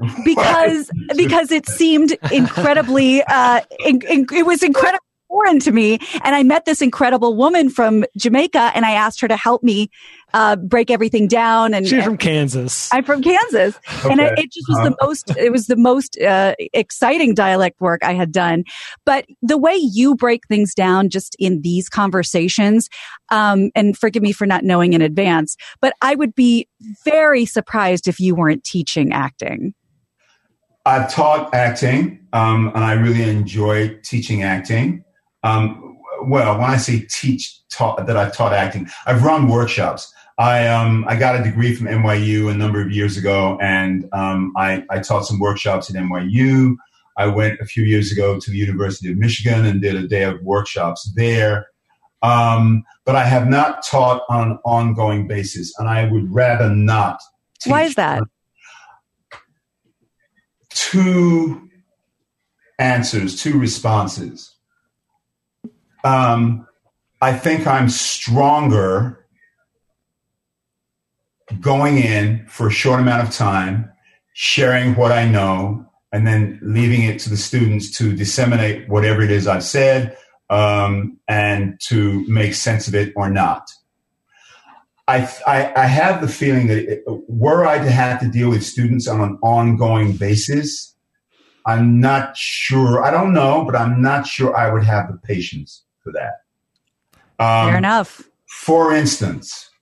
because because it seemed incredibly uh, in, in, it was incredibly foreign to me. And I met this incredible woman from Jamaica, and I asked her to help me uh, break everything down. And she's from Kansas. I'm from Kansas, okay. and I, it just was uh-huh. the most. It was the most uh, exciting dialect work I had done. But the way you break things down, just in these conversations, um, and forgive me for not knowing in advance, but I would be very surprised if you weren't teaching acting. I've taught acting, um, and I really enjoy teaching acting. Um, well, when I say teach, taught, that I've taught acting, I've run workshops. I um, I got a degree from N Y U a number of years ago, and um, I, I taught some workshops at N Y U. I went a few years ago to the University of Michigan and did a day of workshops there. Um, but I have not taught on an ongoing basis, and I would rather not teach. Why is that? Two answers, two responses. Um, I think I'm stronger going in for a short amount of time, sharing what I know, and then leaving it to the students to disseminate whatever it is I've said, um, and to make sense of it or not. I, I, I have the feeling that it, were I to have to deal with students on an ongoing basis, I'm not sure. I don't know, but I'm not sure I would have the patience for that. Um, Fair enough. For instance,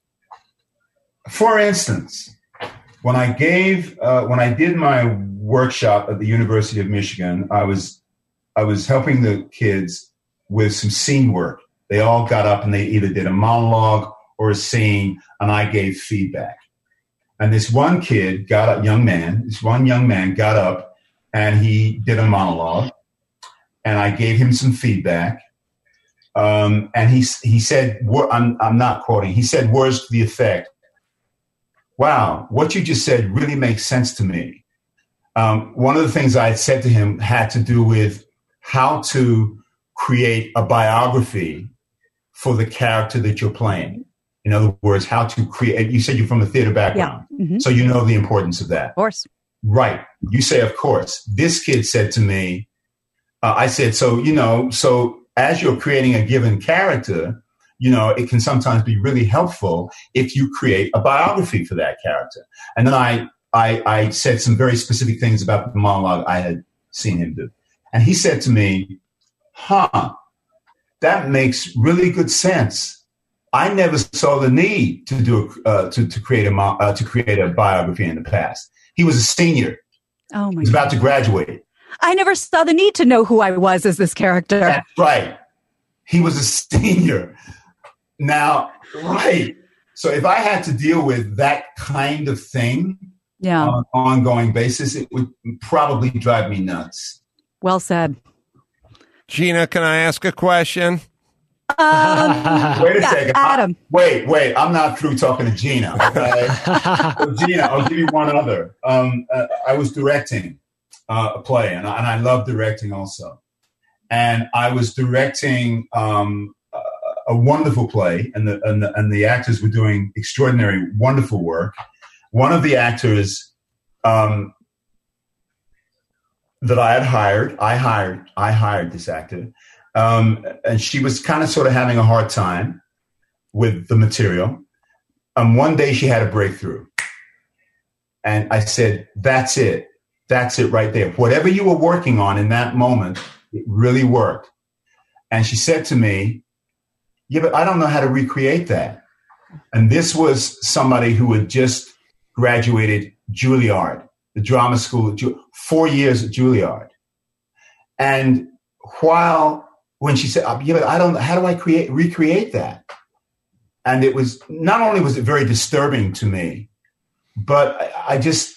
for instance, when I gave, uh, when I did my workshop at the University of Michigan, I was, I was helping the kids with some scene work. They all got up and they either did a monologue or a scene, and I gave feedback. And this one kid got up, young man, this one young man got up and he did a monologue, and I gave him some feedback. Um, and he he said, I'm, I'm not quoting, he said words to the effect, wow, what you just said really makes sense to me. Um, one of the things I had said to him had to do with how to create a biography for the character that you're playing. In other words, how to create, you said you're from a theater background, yeah. mm-hmm. so you know the importance of that. Of course. Right. You say, of course. This kid said to me, uh, I said, so, you know, so as you're creating a given character, you know, it can sometimes be really helpful if you create a biography for that character. And then I, I, I said some very specific things about the monologue I had seen him do. And he said to me, huh, that makes really good sense. I never saw the need to do a, uh, to to create a uh, to create a biography in the past. He was a senior. Oh my! He was about to graduate. I never saw the need to know who I was as this character. That's right. He was a senior. Now, right. So if I had to deal with that kind of thing yeah. on an ongoing basis, it would probably drive me nuts. Well said. Gina, can I ask a question? Um, wait a yeah, second. Adam. I, wait, wait. I'm not through talking to Gina. Okay? So Gina, I'll give you one other. Um, uh, I was directing uh, a play, and I, and I love directing also. And I was directing um, a, a wonderful play, and the, and the and the actors were doing extraordinary, wonderful work. One of the actors um, that I had hired, I hired, I hired this actor. Um, and she was kind of sort of having a hard time with the material. And one day she had a breakthrough. And I said, that's it. That's it right there. Whatever you were working on in that moment, it really worked. And she said to me, yeah, but I don't know how to recreate that. And this was somebody who had just graduated Juilliard, the drama school, four years at Juilliard. And while when she said, yeah, but I don't know, how do I create, recreate that? And it was, not only was it very disturbing to me, but I, I just,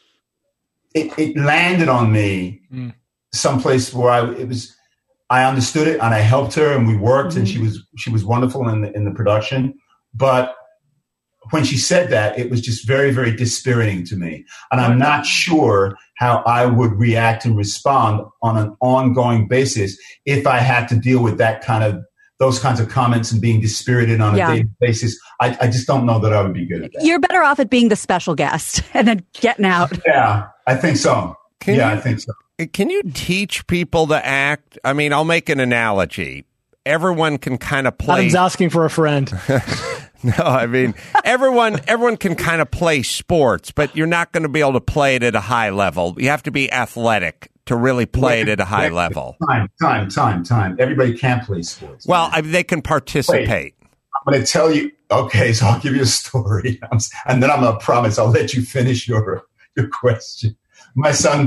it, it landed on me mm. someplace where I, it was, I understood it and I helped her and we worked mm-hmm. and she was, she was wonderful in the, in the production. But when she said that, it was just very, very dispiriting to me. And I'm not sure how I would react and respond on an ongoing basis if I had to deal with that kind of, those kinds of comments and being dispirited on yeah. a daily basis. I, I just don't know that I would be good at that. You're better off at being the special guest and then getting out. Yeah, I think so. Can yeah, you, I think so. Can you teach people to act? I mean, I'll make an analogy. Everyone can kind of play. Adam's asking for a friend. No, I mean, everyone everyone can kind of play sports, but you're not going to be able to play it at a high level. You have to be athletic to really play wait, it at a high wait, level. Time, time, time, time. Everybody can't play sports. Well, I mean, they can participate. Wait, I'm going to tell you. Okay, so I'll give you a story, and then I'm going to promise I'll let you finish your your question. My son,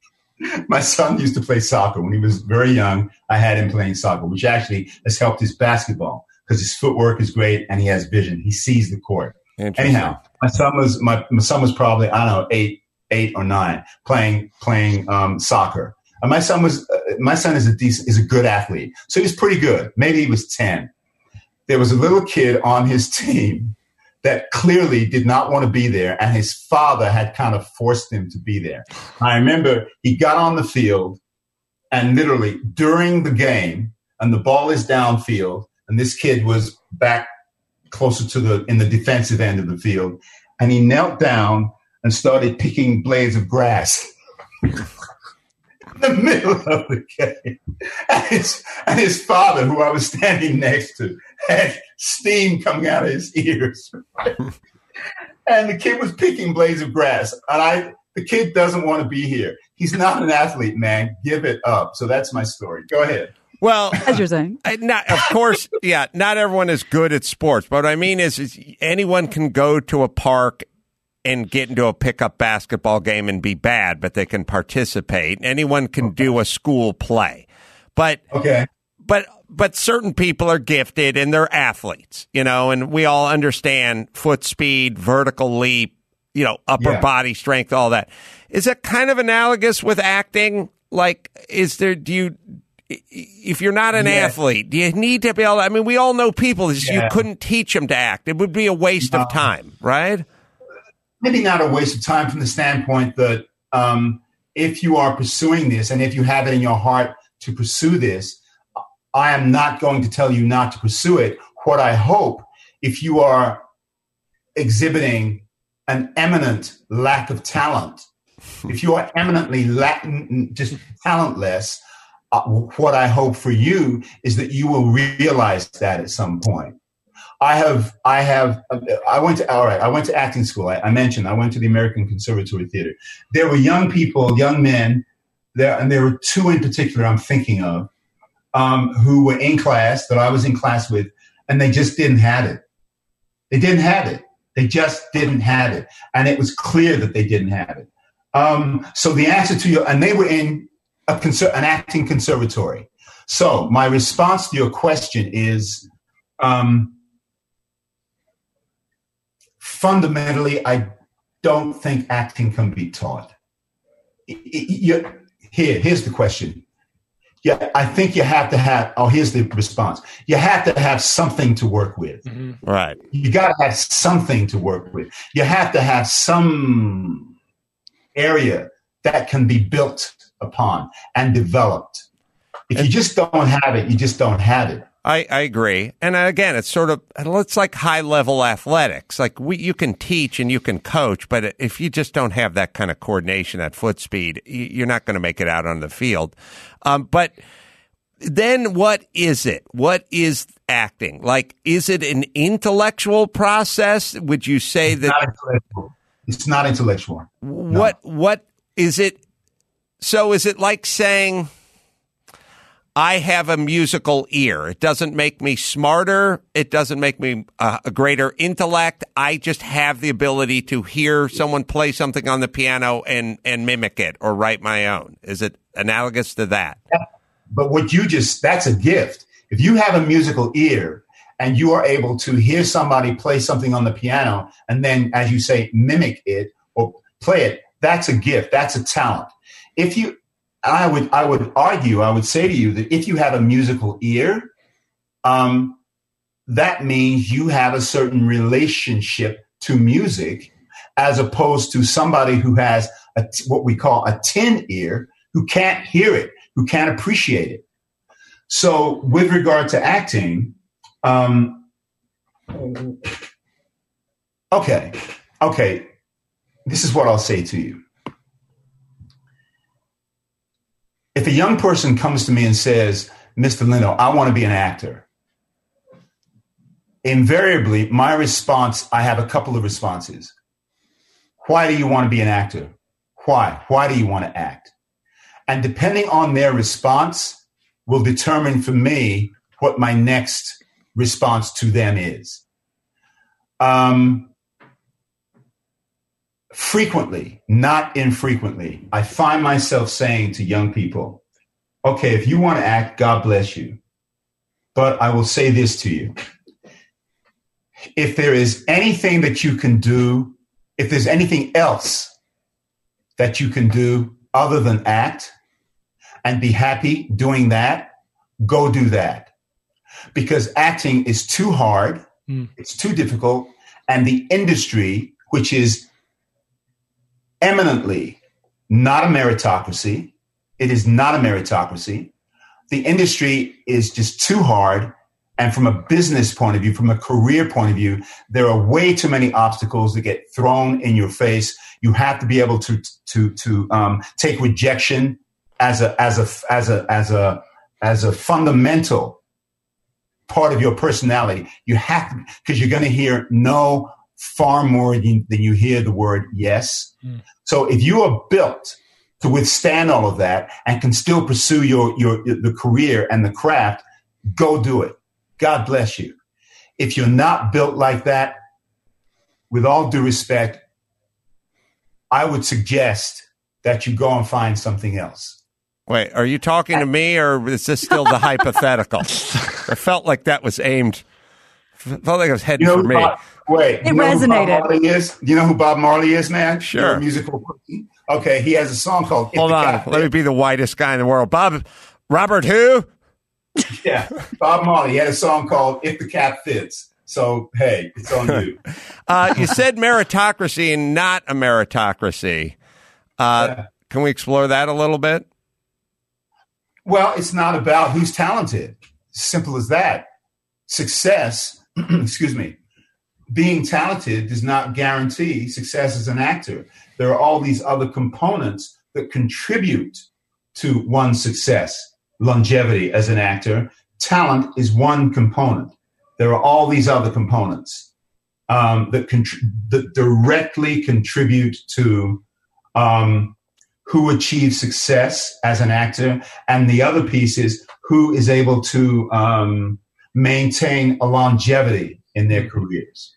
my son used to play soccer when he was very young. I had him playing soccer, which actually has helped his basketball. Because his footwork is great and he has vision. He sees the court. Anyhow, my son was my, my son was probably I don't know eight eight or nine playing playing um, soccer. And my son was uh, my son is a decent is a good athlete, so he was pretty good. Maybe he was ten. There was a little kid on his team that clearly did not want to be there, and his father had kind of forced him to be there. I remember he got on the field, and literally during the game, and the ball is downfield, and this kid was back closer to the in the defensive end of the field, and he knelt down and started picking blades of grass in the middle of the game. And his, and his father, who I was standing next to, had steam coming out of his ears. And the kid was picking blades of grass. And I, the kid doesn't want to be here. He's not an athlete, man. Give it up. So that's my story. Go ahead. Well, as you're saying, I, not, of course, yeah, not everyone is good at sports. But what I mean is, is anyone can go to a park and get into a pickup basketball game and be bad, but they can participate. Anyone can okay. do a school play. But okay. but but certain people are gifted and they're athletes, you know, and we all understand foot speed, vertical leap, you know, upper yeah. body strength, all that. Is it kind of analogous with acting? Like, is there, do you, if you're not an yeah. athlete, do you need to be able to, I mean, we all know people, yeah. you couldn't teach them to act. It would be a waste no. of time, right? Maybe not a waste of time from the standpoint that um, if you are pursuing this and if you have it in your heart to pursue this, I am not going to tell you not to pursue it. What I hope, if you are exhibiting an eminent lack of talent, if you are eminently Latin, just talentless, uh, what I hope for you is that you will realize that at some point. I have, I have, I went to, all right, I went to acting school. I, I mentioned I went to the American Conservatory Theater. There were young people, young men, there, and there were two in particular I'm thinking of, um, who were in class, that I was in class with, and they just didn't have it. They didn't have it. They just didn't have it. And it was clear that they didn't have it. Um, so the answer to your, and they were in a conser- an acting conservatory. So my response to your question is, um, fundamentally, I don't think acting can be taught. You, here, here's the question. Yeah, I think you have to have, oh, here's the response. You have to have something to work with. Mm-hmm. Right. You got to have something to work with. You have to have some area that can be built upon and developed. If you just don't have it, you just don't have it. I, I agree. And again, it's sort of, it's like high level athletics. Like we, you can teach and you can coach, but if you just don't have that kind of coordination, that foot speed, you're not going to make it out on the field. Um, but then what is it? What is acting? Like, is it an intellectual process? Would you say it's that? Not intellectual. It's not intellectual. What, no. what is it? So is it like saying, I have a musical ear. It doesn't make me smarter. It doesn't make me uh, a greater intellect. I just have the ability to hear someone play something on the piano and, and mimic it or write my own. Is it analogous to that? But what you just, that's a gift. If you have a musical ear and you are able to hear somebody play something on the piano and then, as you say, mimic it or play it, that's a gift. That's a talent. If you, I would I would argue, I would say to you that if you have a musical ear, um, that means you have a certain relationship to music as opposed to somebody who has a, what we call a tin ear, who can't hear it, who can't appreciate it. So with regard to acting, um, okay, okay, this is what I'll say to you. If a young person comes to me and says, Mister Lindo, I want to be an actor, invariably, my response, I have a couple of responses. Why do you want to be an actor? Why? Why do you want to act? And depending on their response will determine for me what my next response to them is. Um, Frequently, not infrequently, I find myself saying to young people, okay, if you want to act, God bless you. But I will say this to you. If there is anything that you can do, if there's anything else that you can do other than act and be happy doing that, go do that. Because acting is too hard, mm. it's too difficult, and the industry, which is eminently not a meritocracy. It is not a meritocracy. the industry is just too hard. And from a business point of view, from a career point of view, there are way too many obstacles that get thrown in your face. You have to be able to to to um, take rejection as a as a as a as a as a fundamental part of your personality. You have to, because you're going to hear no far more than, than you hear the word yes. Mm. So if you are built to withstand all of that and can still pursue your your the career and the craft, go do it. God bless you. If you're not built like that, with all due respect, I would suggest that you go and find something else. Wait, are you talking to me, or is this still the hypothetical? I felt like that was aimed. Felt like it was heading you know, for me. Bob, wait, it you know resonated. Who Bob Marley is? You know who Bob Marley is, man? Sure. You're a musical person. Okay, he has a song called. If Hold the on, Cat let me be the whitest guy in the world. Bob, Robert, who? Yeah, Bob Marley he had a song called "If the Cap Fits." So hey, it's on you. uh, you said meritocracy and not a meritocracy. Uh, yeah. Can we explore that a little bit? Well, it's not about who's talented. Simple as that. Success, excuse me, being talented does not guarantee success as an actor. There are all these other components that contribute to one's success. Longevity as an actor. Talent is one component. There are all these other components um, that, contr- that directly contribute to um, who achieves success as an actor. And the other piece is who is able to um, maintain a longevity in their careers.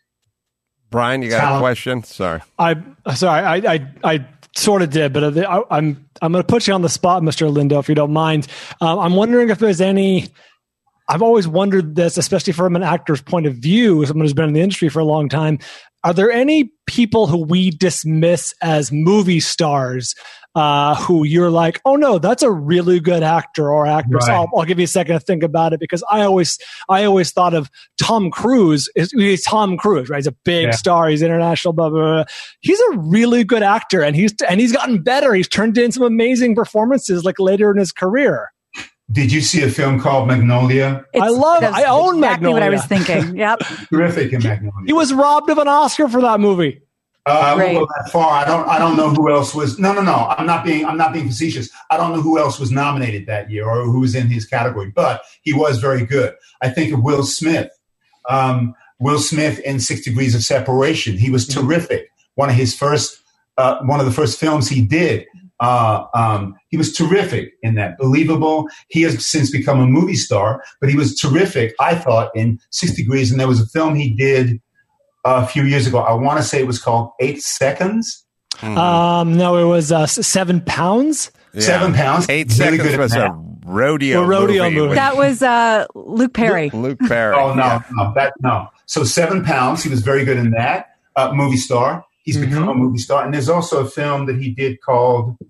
Brian, you got Talent. a question? Sorry. I sorry, I I, I sort of did, but I, I'm I'm going to put you on the spot, Mister Lindo, if you don't mind. Um, I'm wondering if there's any. I've always wondered this, especially from an actor's point of view, someone who's been in the industry for a long time. Are there any people who we dismiss as movie stars uh, who you're like, oh no, that's a really good actor or actress? Right. I'll, I'll give you a second to think about it, because I always, I always thought of Tom Cruise. Is he's Tom Cruise, right? He's a big yeah. star. He's international. Blah, blah, blah. He's a really good actor, and he's and he's gotten better. He's turned in some amazing performances like later in his career. Did you see a film called Magnolia? It's, I love. I own exactly Magnolia. What I was thinking. Yep. Terrific in Magnolia. He was robbed of an Oscar for that movie. Uh, I won't go that far. I don't. I don't know who else was. No, no, no. I'm not being. I'm not being facetious. I don't know who else was nominated that year or who was in his category. But he was very good. I think of Will Smith. Um, Will Smith in Six Degrees of Separation. He was terrific. One of his first. Uh, one of the first films he did. Uh, um, he was terrific in that. Believable. He has since become a movie star, but he was terrific, I thought, in Six Degrees. And there was a film he did a few years ago. I want to say it was called Eight Seconds. Mm-hmm. Um, no, it was uh, Seven Pounds. Yeah. Seven Pounds. Eight really Seconds was a rodeo, a rodeo movie. movie. That was uh, Luke Perry. Luke, Luke Perry. Oh no, yeah. no, that no. So Seven Pounds. He was very good in that. Uh, movie star. He's mm-hmm. become a movie star. And there's also a film that he did called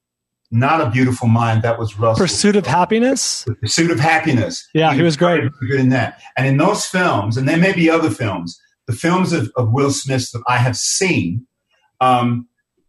Not a Beautiful Mind. That was Russell. Pursuit of Happiness? The Pursuit of Happiness. Yeah, he, he was great. Very good in that. And in those films, and there may be other films, the films of, of Will Smith that I have seen, um,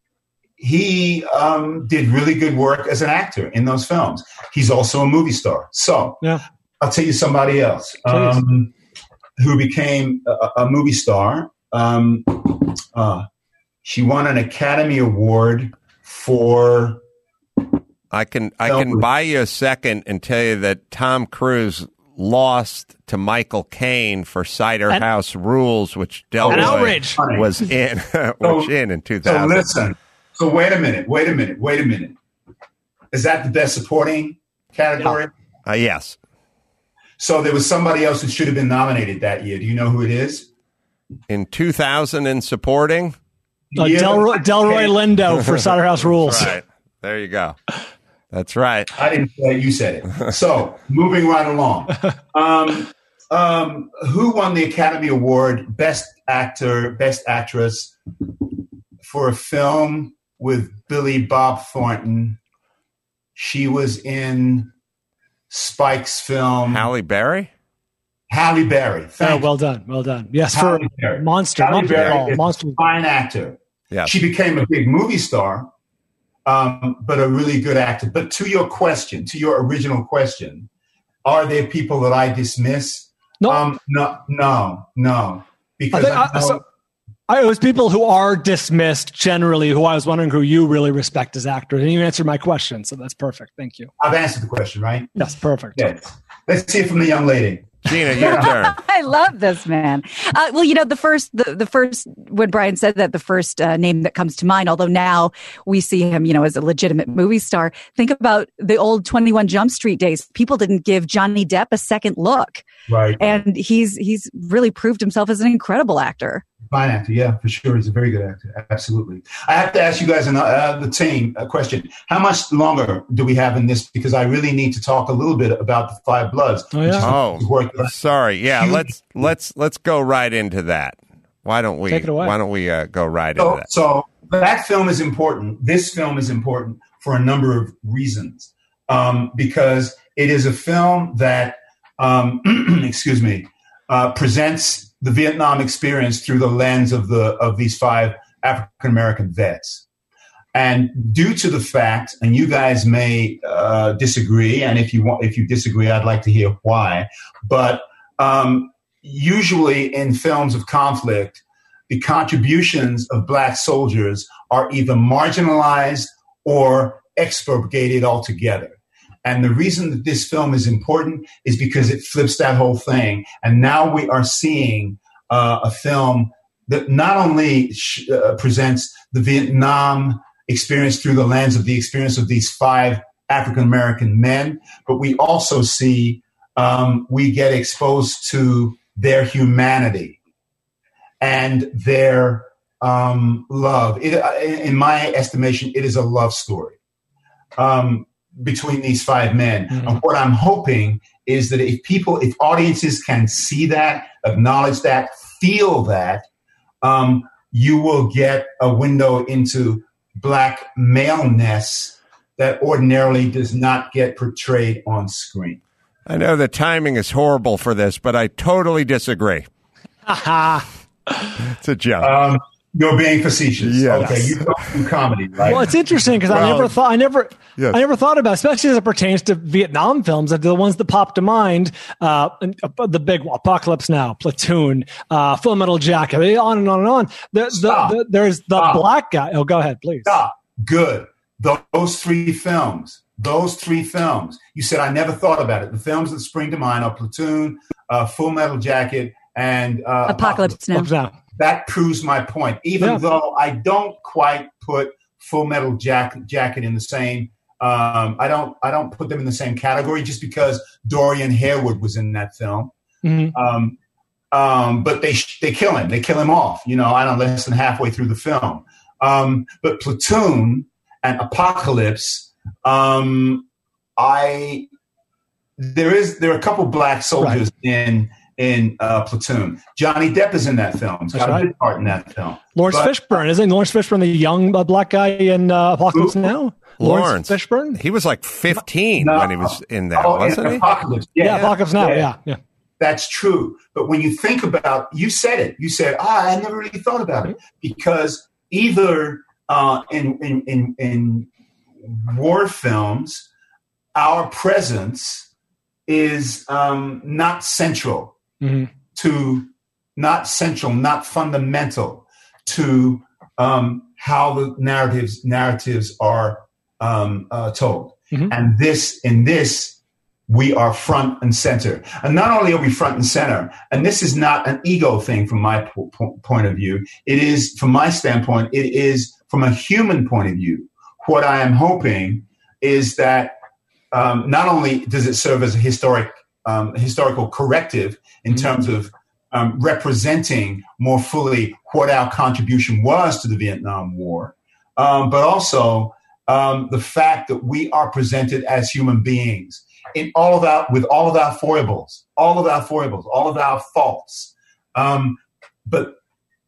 he um, did really good work as an actor in those films. He's also a movie star. So yeah. I'll tell you somebody else um, who became a, a movie star. Um, uh, she won an Academy Award for. I can I can buy you a second and tell you that Tom Cruise lost to Michael Caine for Cider an, House Rules, which Delroy was in was so, in in two thousand. So listen. So wait a minute. Wait a minute. Wait a minute. Is that the best supporting category? Uh, yes. So there was somebody else who should have been nominated that year. Do you know who it is? In two thousand in supporting? Uh, Delroy, Delroy Lindo for Cider House Rules. Right. There you go. That's right. I didn't say it. You said it. So moving right along. Um, um, who won the Academy Award Best Actor, Best Actress for a film with Billy Bob Thornton? She was in Spike's film. Halle Berry? Halle Berry. Oh, well done. Well done. Yes, Halle for Berry. Monster. Halle Monster. Berry Oh, is Monster. a fine actor. Yes. She became a big movie star um, but a really good actor. But to your question, to your original question, are there people that I dismiss? No, um, no, no, no. Because I think, I I, know, so, I, it was people who are dismissed generally, who I was wondering who you really respect as actors. And you answered my question, so that's perfect. Thank you. I've answered the question, right? Yes, perfect. Yes. Let's hear from the young lady. Gina, your turn. I love this man. Uh, well, you know, the first, the, the first, when Brian said that, the first uh, name that comes to mind, although now we see him, you know, as a legitimate movie star. Think about the old twenty-one Jump Street days. People didn't give Johnny Depp a second look. Right. And he's, he's really proved himself as an incredible actor. Fine actor, yeah, for sure. He's a very good actor. Absolutely. I have to ask you guys, uh, the team, a question. How much longer do we have in this? Because I really need to talk a little bit about the Five Bloods. Oh, yeah. Oh, sorry. Yeah, Huge. let's let's let's go right into that. Why don't we? Take it away. Why don't we uh, go right So, into that? so that film is important. This film is important for a number of reasons. Um, because it is a film that, um, excuse me, uh, presents the Vietnam experience through the lens of the of these five African American vets. And due to the fact, and you guys may uh, disagree, and if you want, if you disagree, I'd like to hear why. But um, usually in films of conflict, the contributions of black soldiers are either marginalized or expurgated altogether. And the reason that this film is important is because it flips that whole thing. And now we are seeing uh, a film that not only sh- uh, presents the Vietnam experience through the lens of the experience of these five African-American men, but we also see, um, we get exposed to their humanity and their um, love. It, in my estimation, it is a love story. Um, between these five men. Mm-hmm. And what I'm hoping is that if people, if audiences can see that, acknowledge that, feel that, um, you will get a window into black maleness that ordinarily does not get portrayed on screen. I know the timing is horrible for this, but I totally disagree. It's a joke. Um, You're being facetious. Yes. Okay, you don't do comedy, right? Well, it's interesting because Well, I never thought, I never, yes. I never thought about, especially as it pertains to Vietnam films, the ones that popped to mind, uh, the big Apocalypse Now, Platoon, uh, Full Metal Jacket, on and on and on. The, the, the, there's the Stop. black guy. Oh, go ahead, please. Stop. Good. Those three films. Those three films. You said I never thought about it. The films that spring to mind are Platoon, uh, Full Metal Jacket, and uh, Apocalypse Now. Now. That proves my point. Even Yeah. though I don't quite put Full Metal Jacket, Jacket in the same, um, I don't, I don't put them in the same category just because Dorian Harewood was in that film. Mm-hmm. Um, um, but they they kill him. They kill him off. You know, I don't less than halfway through the film. Um, but Platoon and Apocalypse, um, I there is there are a couple black soldiers Right. in. in uh, Platoon. Johnny Depp is in that film. He's got That's a right. big part in that film. Lawrence But- Fishburne, isn't Lawrence Fishburne the young uh, black guy in uh, Apocalypse Who? Now? Lawrence Fishburne? He was like fifteen No. when he was in that, Oh, wasn't in he? Apocalypse. Yeah, Yeah, Apocalypse Now. Yeah, yeah. That's true. But when you think about, you said it. You said, ah, I never really thought about it. Because either uh, in, in, in, in war films, our presence is um, not central Mm-hmm. to, not central, not fundamental to um, how the narratives narratives are um, uh, told. Mhm. And this, in this, we are front and center. And not only are we front and center, and this is not an ego thing from my po- po- point of view, it is, from my standpoint, it is from a human point of view. What I am hoping is that um, not only does it serve as a historic, um, historical corrective in Mhm. terms of um, representing more fully what our contribution was to the Vietnam War, um, but also um, the fact that we are presented as human beings in all of our, with all of our foibles, all of our foibles, all of our faults. Um, but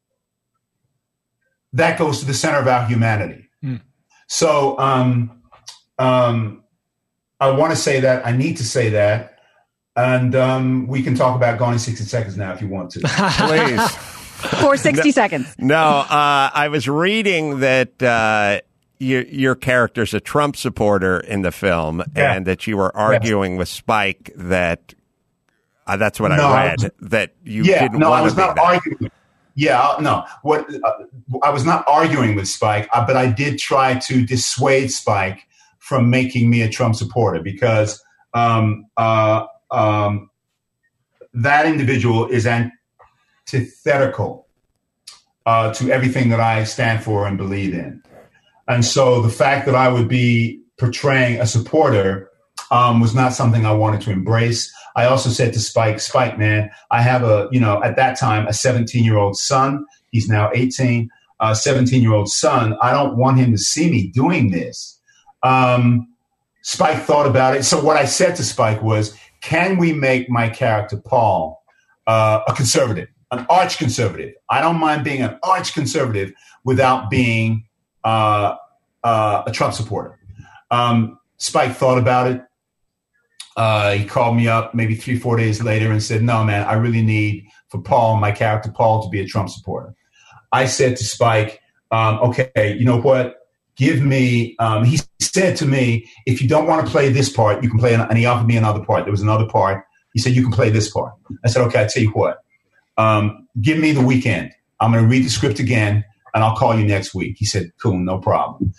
that goes to the center of our humanity. Mm. So um, um, I want to say that. I need to say that. And um, we can talk about Gone in sixty seconds now if you want to. Please. For sixty seconds. No, uh, I was reading that uh, your, your character's a Trump supporter in the film, Yeah. and that you were arguing with Spike that uh, that's what No, I I read, was- that you yeah, didn't no, I want was to be not that. arguing. Yeah, no. What uh, I was not arguing with Spike, uh, but I did try to dissuade Spike from making me a Trump supporter because um, uh, um, that individual is antithetical uh, to everything that I stand for and believe in. And so the fact that I would be portraying a supporter um, was not something I wanted to embrace. I also said to Spike, Spike, man, I have a, you know, at that time, a seventeen-year-old son. He's now eighteen, a seventeen-year-old son. I don't want him to see me doing this. Um, Spike thought about it. So what I said to Spike was, can we make my character, Paul, uh, a conservative, an arch conservative? I don't mind being an arch conservative without being uh, uh, a Trump supporter. Um, Spike thought about it. Uh, he called me up maybe three, four days later and said, no, man, I really need for Paul, my character, Paul, to be a Trump supporter. I said to Spike, um, okay, you know what? Give me, um, he said to me, if you don't want to play this part, you can play, an, and he offered me another part. There was another part. He said, you can play this part. I said, okay, I tell you what, um, give me the weekend. I'm going to read the script again and I'll call you next week. He said, cool, no problem.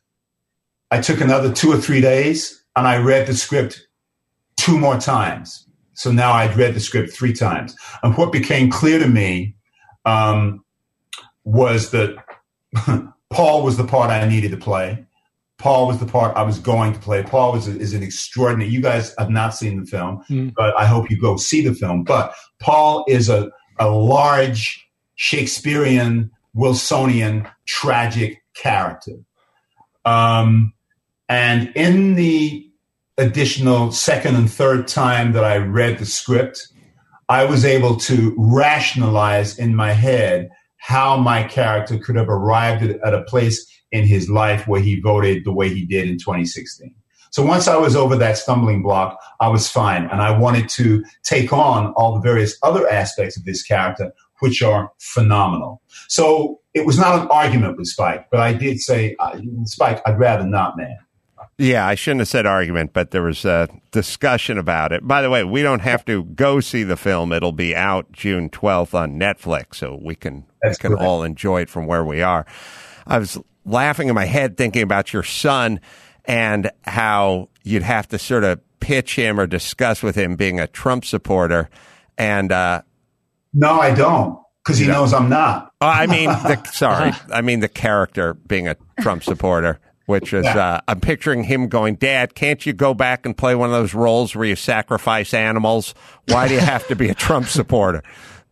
I took another two or three days and I read the script two more times. So now I'd read the script three times. And what became clear to me um, was that Paul was the part I needed to play. Paul was the part I was going to play. Paul was is an extraordinary. You guys have not seen the film, mm. but I hope you go see the film. But Paul is a, a large Shakespearean, Wilsonian, tragic character. Um, and in the additional second and third time that I read the script, I was able to rationalize in my head how my character could have arrived at, at a place in his life where he voted the way he did in twenty sixteen. So once I was over that stumbling block, I was fine. And I wanted to take on all the various other aspects of this character, which are phenomenal. So it was not an argument with Spike, but I did say, Spike, I'd rather not, man. Yeah, I shouldn't have said argument, but there was a discussion about it. By the way, we don't have to go see the film. It'll be out June twelfth on Netflix, so we can, we can all enjoy it from where we are. I was laughing in my head thinking about your son and how you'd have to sort of pitch him or discuss with him being a Trump supporter. And uh, no, I don't, because he knows I'm not. Oh, I mean, the, sorry, I mean the character being a Trump supporter. Which is, uh, I'm picturing him going, Dad, can't you go back and play one of those roles where you sacrifice animals? Why do you have to be a Trump supporter?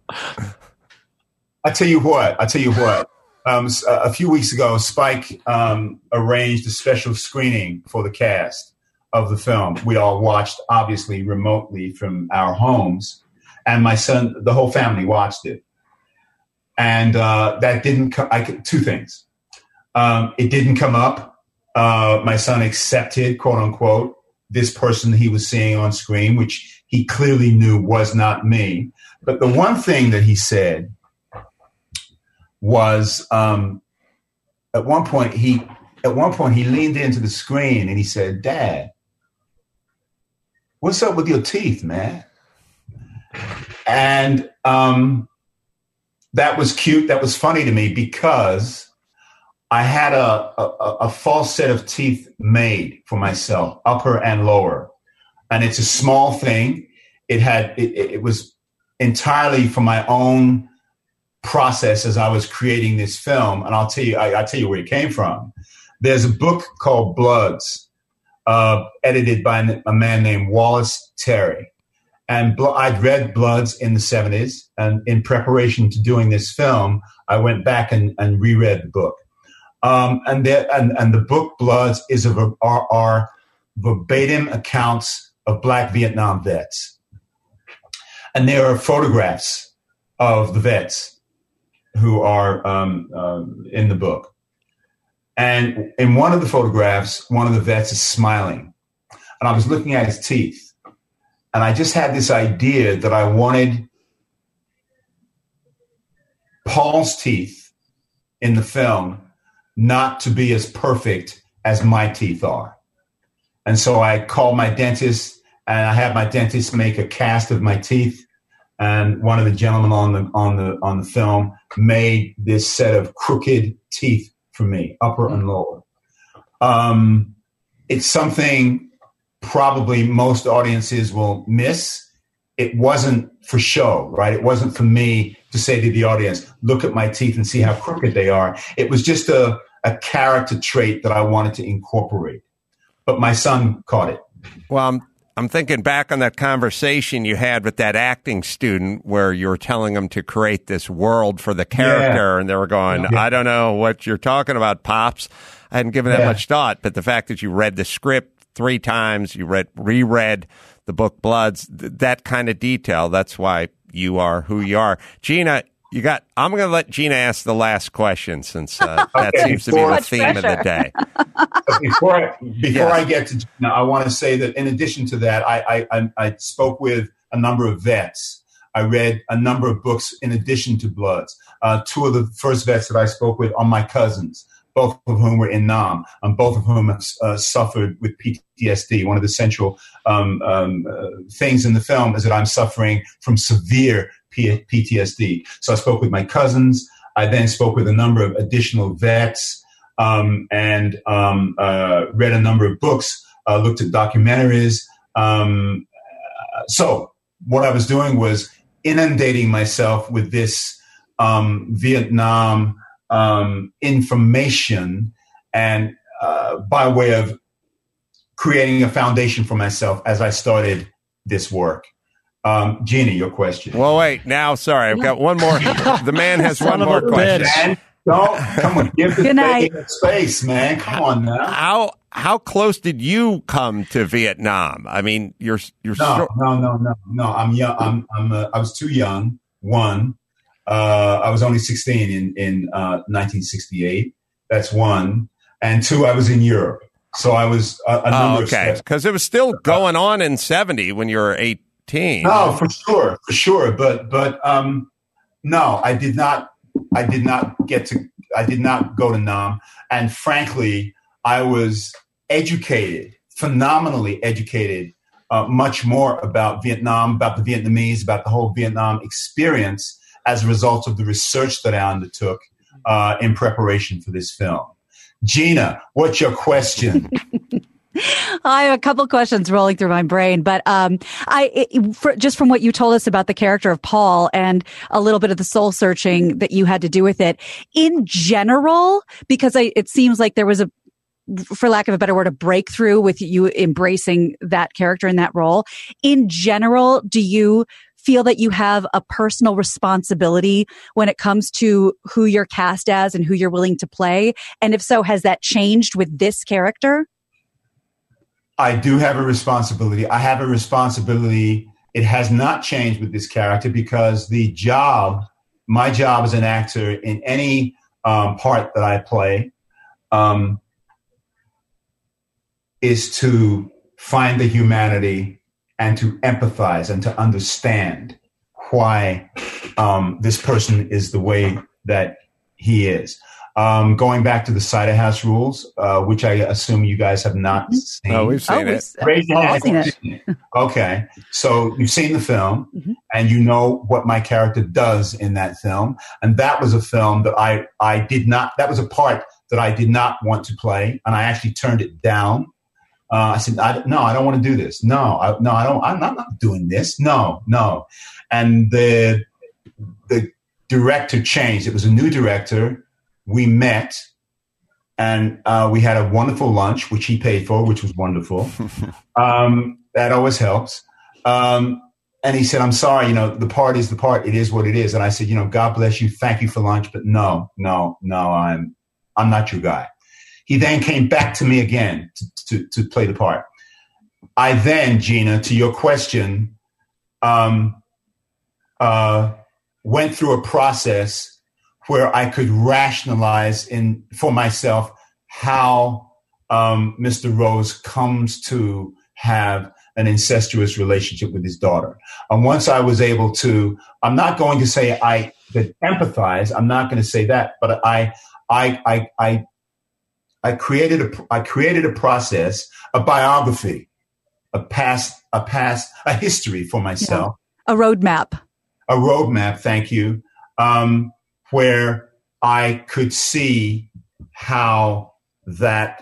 I tell you what, I tell you what. Um, a few weeks ago, Spike um, arranged a special screening for the cast of the film. We all watched, obviously, remotely from our homes. And my son, the whole family watched it. And uh, that didn't come, I could, two things. Um, it didn't come up. Uh, my son accepted, quote unquote, this person he was seeing on screen, which he clearly knew was not me. But the one thing that he said was, um, at one point he, at one point he leaned into the screen and he said, Dad, what's up with your teeth, man? And um, that was cute. That was funny to me because I had a, a, a false set of teeth made for myself, upper and lower. And it's a small thing. It had, it, it was entirely for my own process as I was creating this film. And I'll tell you, I, I'll tell you where it came from. There's a book called Bloods, uh, edited by a man named Wallace Terry. And Bl- I'd read Bloods in the seventies. And in preparation to doing this film, I went back and, and reread the book. Um, and, there, and and the book Bloods is a, are, are verbatim accounts of Black Vietnam vets. And there are photographs of the vets who are um, um, in the book. And in one of the photographs, one of the vets is smiling. And I was looking at his teeth. And I just had this idea that I wanted Paul's teeth in the film not to be as perfect as my teeth are. And so I called my dentist, and I had my dentist make a cast of my teeth. And one of the gentlemen on the on the on the film made this set of crooked teeth for me, upper and lower. Um, it's something probably most audiences will miss. It wasn't for show, right? It wasn't for me to say to the audience, look at my teeth and see how crooked they are. It was just a, a character trait that I wanted to incorporate. But my son caught it. Well, I'm, I'm thinking back on that conversation you had with that acting student where you were telling them to create this world for the character, yeah. and they were going, yeah. I don't know what you're talking about, Pops. I hadn't given that yeah. much thought, but the fact that you read the script three times, you read reread the book Bloods, th- that kind of detail, that's why you are who you are. Gina, you got. I'm going to let Gina ask the last question since uh, that okay, seems to be the theme pressure. of the day. before I, before yes. I get to Gina, I want to say that in addition to that, I, I, I spoke with a number of vets. I read a number of books in addition to Bloods. Uh, two of the first vets that I spoke with are my cousins, both of whom were in Nam, and both of whom have uh, suffered with P T S D. One of the central um, um, uh, things in the film is that I'm suffering from severe P T S D. So I spoke with my cousins. I then spoke with a number of additional vets um, and um, uh, read a number of books, uh, looked at documentaries. Um, uh, so what I was doing was inundating myself with this um, Vietnam um, information and uh, by way of creating a foundation for myself as I started this work. Um, Gina, your question. Well, wait, now, sorry, I've got one more. The man has one more question. Man, don't, come on, give the space, man. Come on now. How how close did you come to Vietnam? I mean, you're you're no, so- no, no, no, no. I'm young. I'm I'm. Uh, I was too young. One, uh, I was only sixteen in in uh, nineteen sixty-eight. That's one, and two, I was in Europe. So I was a, a number oh, okay, because it was still going on in seventy when you were eight. No, for sure, for sure. But but um, no, I did not. I did not get to. I did not go to Nam, and frankly, I was educated, phenomenally educated, uh, much more about Vietnam, about the Vietnamese, about the whole Vietnam experience as a result of the research that I undertook uh, in preparation for this film. Gina, what's your question? I have a couple questions rolling through my brain, but um, I it, for, just from what you told us about the character of Paul and a little bit of the soul searching that you had to do with it in general, because I, it seems like there was a, for lack of a better word, a breakthrough with you embracing that character in that role. In general, do you feel that you have a personal responsibility when it comes to who you're cast as and who you're willing to play? And if so, has that changed with this character? I do have a responsibility. I have a responsibility. It has not changed with this character because the job, my job as an actor in any um, part that I play, um, is to find the humanity and to empathize and to understand why um, this person is the way that he is. Um, going back to the Cider House Rules, uh, which I assume you guys have not seen. Oh, we've seen oh, it. We've, oh, I've seen it. Okay. So you've seen the film mm-hmm. and you know what my character does in that film. And that was a film that I, I did not, that was a part that I did not want to play. And I actually turned it down. Uh, I said, I, no, I don't want to do this. No, I, no, I don't, I'm not, I'm not doing this. No, no. And the, the director changed. It was a new director. We met and uh, we had a wonderful lunch, which he paid for, which was wonderful. um, that always helps. Um, and he said, I'm sorry, you know, the part is the part. It is what it is. And I said, you know, God bless you. Thank you for lunch. But no, no, no, I'm I'm not your guy. He then came back to me again to, to, to play the part. I then, Gina, to your question, um, uh, went through a process where I could rationalize in for myself how um, Mister Rose comes to have an incestuous relationship with his daughter. And once I was able to, I'm not going to say I could empathize. I'm not going to say that, but I, I, I, I, I created a I created a process, a biography, a past a past a history for myself, yeah. a roadmap, a roadmap. Thank you, um, where I could see how that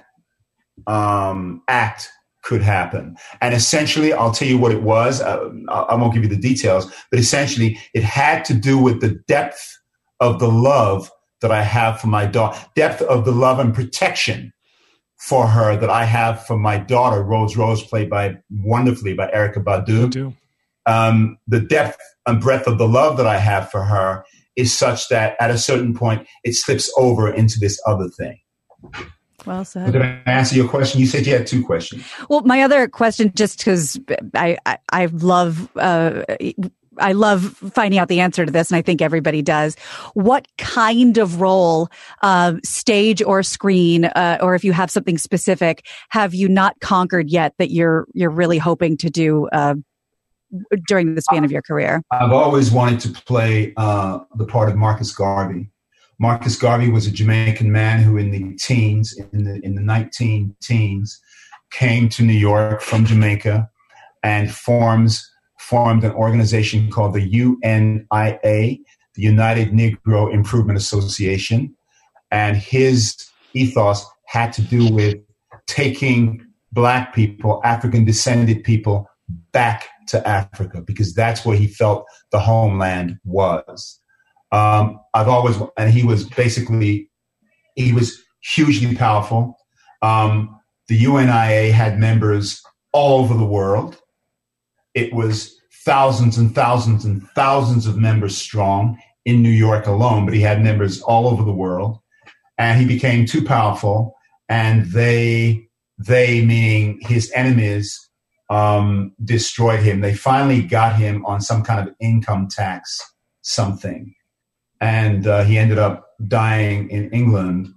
um, act could happen. And essentially, I'll tell you what it was. Uh, I won't give you the details, but essentially, it had to do with the depth of the love that I have for my daughter, depth of the love and protection for her that I have for my daughter, Rose Rose, played by wonderfully by Erykah Badu. Um, the depth and breadth of the love that I have for her is such that at a certain point, it slips over into this other thing. Well said. Did I answer your question? You said you had two questions. Well, my other question, just because I, I, I love, uh, I love finding out the answer to this, and I think everybody does. What kind of role, uh, stage or screen, uh, or if you have something specific, have you not conquered yet that you're you're really hoping to do uh, during the span of your career? I've always wanted to play uh, the part of Marcus Garvey. Marcus Garvey was a Jamaican man who, in the teens, in the in the nineteen teens, came to New York from Jamaica and forms. formed an organization called the U N I A, the United Negro Improvement Association. And his ethos had to do with taking Black people, African descended people, back to Africa, because that's where he felt the homeland was. Um, I've always, and he was basically, he was hugely powerful. Um, the U N I A had members all over the world. It was thousands and thousands and thousands of members strong in New York alone, but he had members all over the world. And he became too powerful, and they, they meaning his enemies, um, destroyed him. They finally got him on some kind of income tax something. And uh, he ended up dying in England,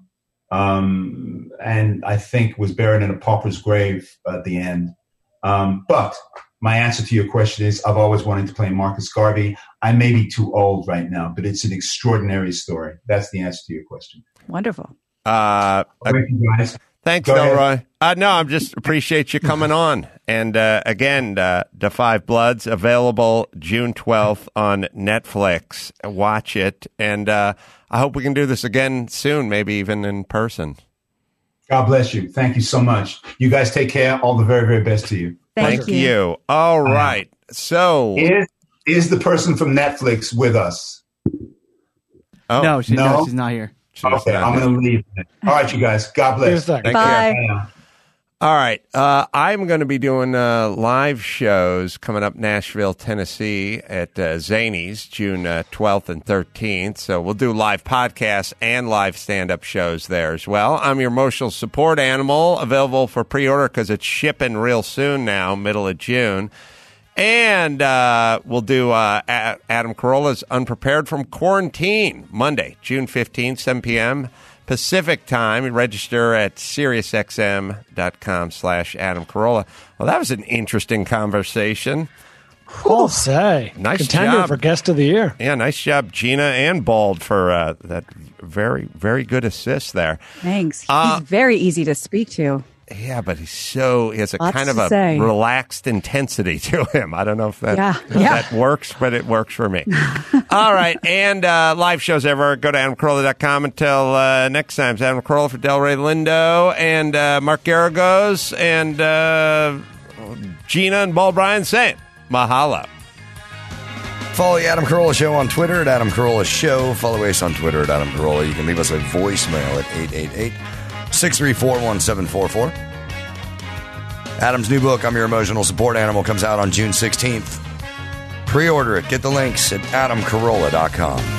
um, and I think was buried in a pauper's grave at the end. Um, but my answer to your question is I've always wanted to play Marcus Garvey. I may be too old right now, but it's an extraordinary story. That's the answer to your question. Wonderful. Uh, Thank you, guys. Thanks, Go Delroy. Uh, no, I'm just appreciate you coming on. And uh, again, uh, Da five Bloods, available June twelfth on Netflix. Watch it. And uh, I hope we can do this again soon, maybe even in person. God bless you. Thank you so much. You guys take care. All the very, very best to you. Thank, Thank you. you. All right. So is, is the person from Netflix with us? Oh, no, she, no? no she's not here. She's okay, not I'm going to leave. All right, you guys. God bless. Thank Bye. You. All right. Uh, I'm going to be doing uh, live shows coming up Nashville, Tennessee at uh, Zanies, June uh, twelfth and thirteenth. So we'll do live podcasts and live stand-up shows there as well. I'm your emotional support animal, available for pre-order because it's shipping real soon now, middle of June. And uh, we'll do uh, Adam Carolla's Unprepared from Quarantine, Monday, June fifteenth, seven p.m. Pacific time. Register at SiriusXM.com slash Adam Carolla. Well, that was an interesting conversation. I'll say. Nice Contender job. for Guest of the Year. Yeah, nice job, Gina and Bald, for uh, that very, very good assist there. Thanks. Uh, He's very easy to speak to. Yeah, but he's so, he has a Lots kind of to a say. relaxed intensity to him. I don't know if that, Yeah, if yeah. that works, but it works for me. All right. And uh, live shows ever. Go to adam carolla dot com. Until uh, next time. It's Adam Carolla for Delroy Lindo and uh, Mark Garagos and uh, Gina and Bald Brian saying mahalo. Follow the Adam Carolla Show on Twitter at Adam Carolla Show. Follow us on Twitter at Adam Carolla. You can leave us a voicemail at eight eight eight, six three four, one seven four four. Adam's new book, I'm Your Emotional Support Animal, comes out on June sixteenth. Pre-order it. Get the links at adam carolla dot com.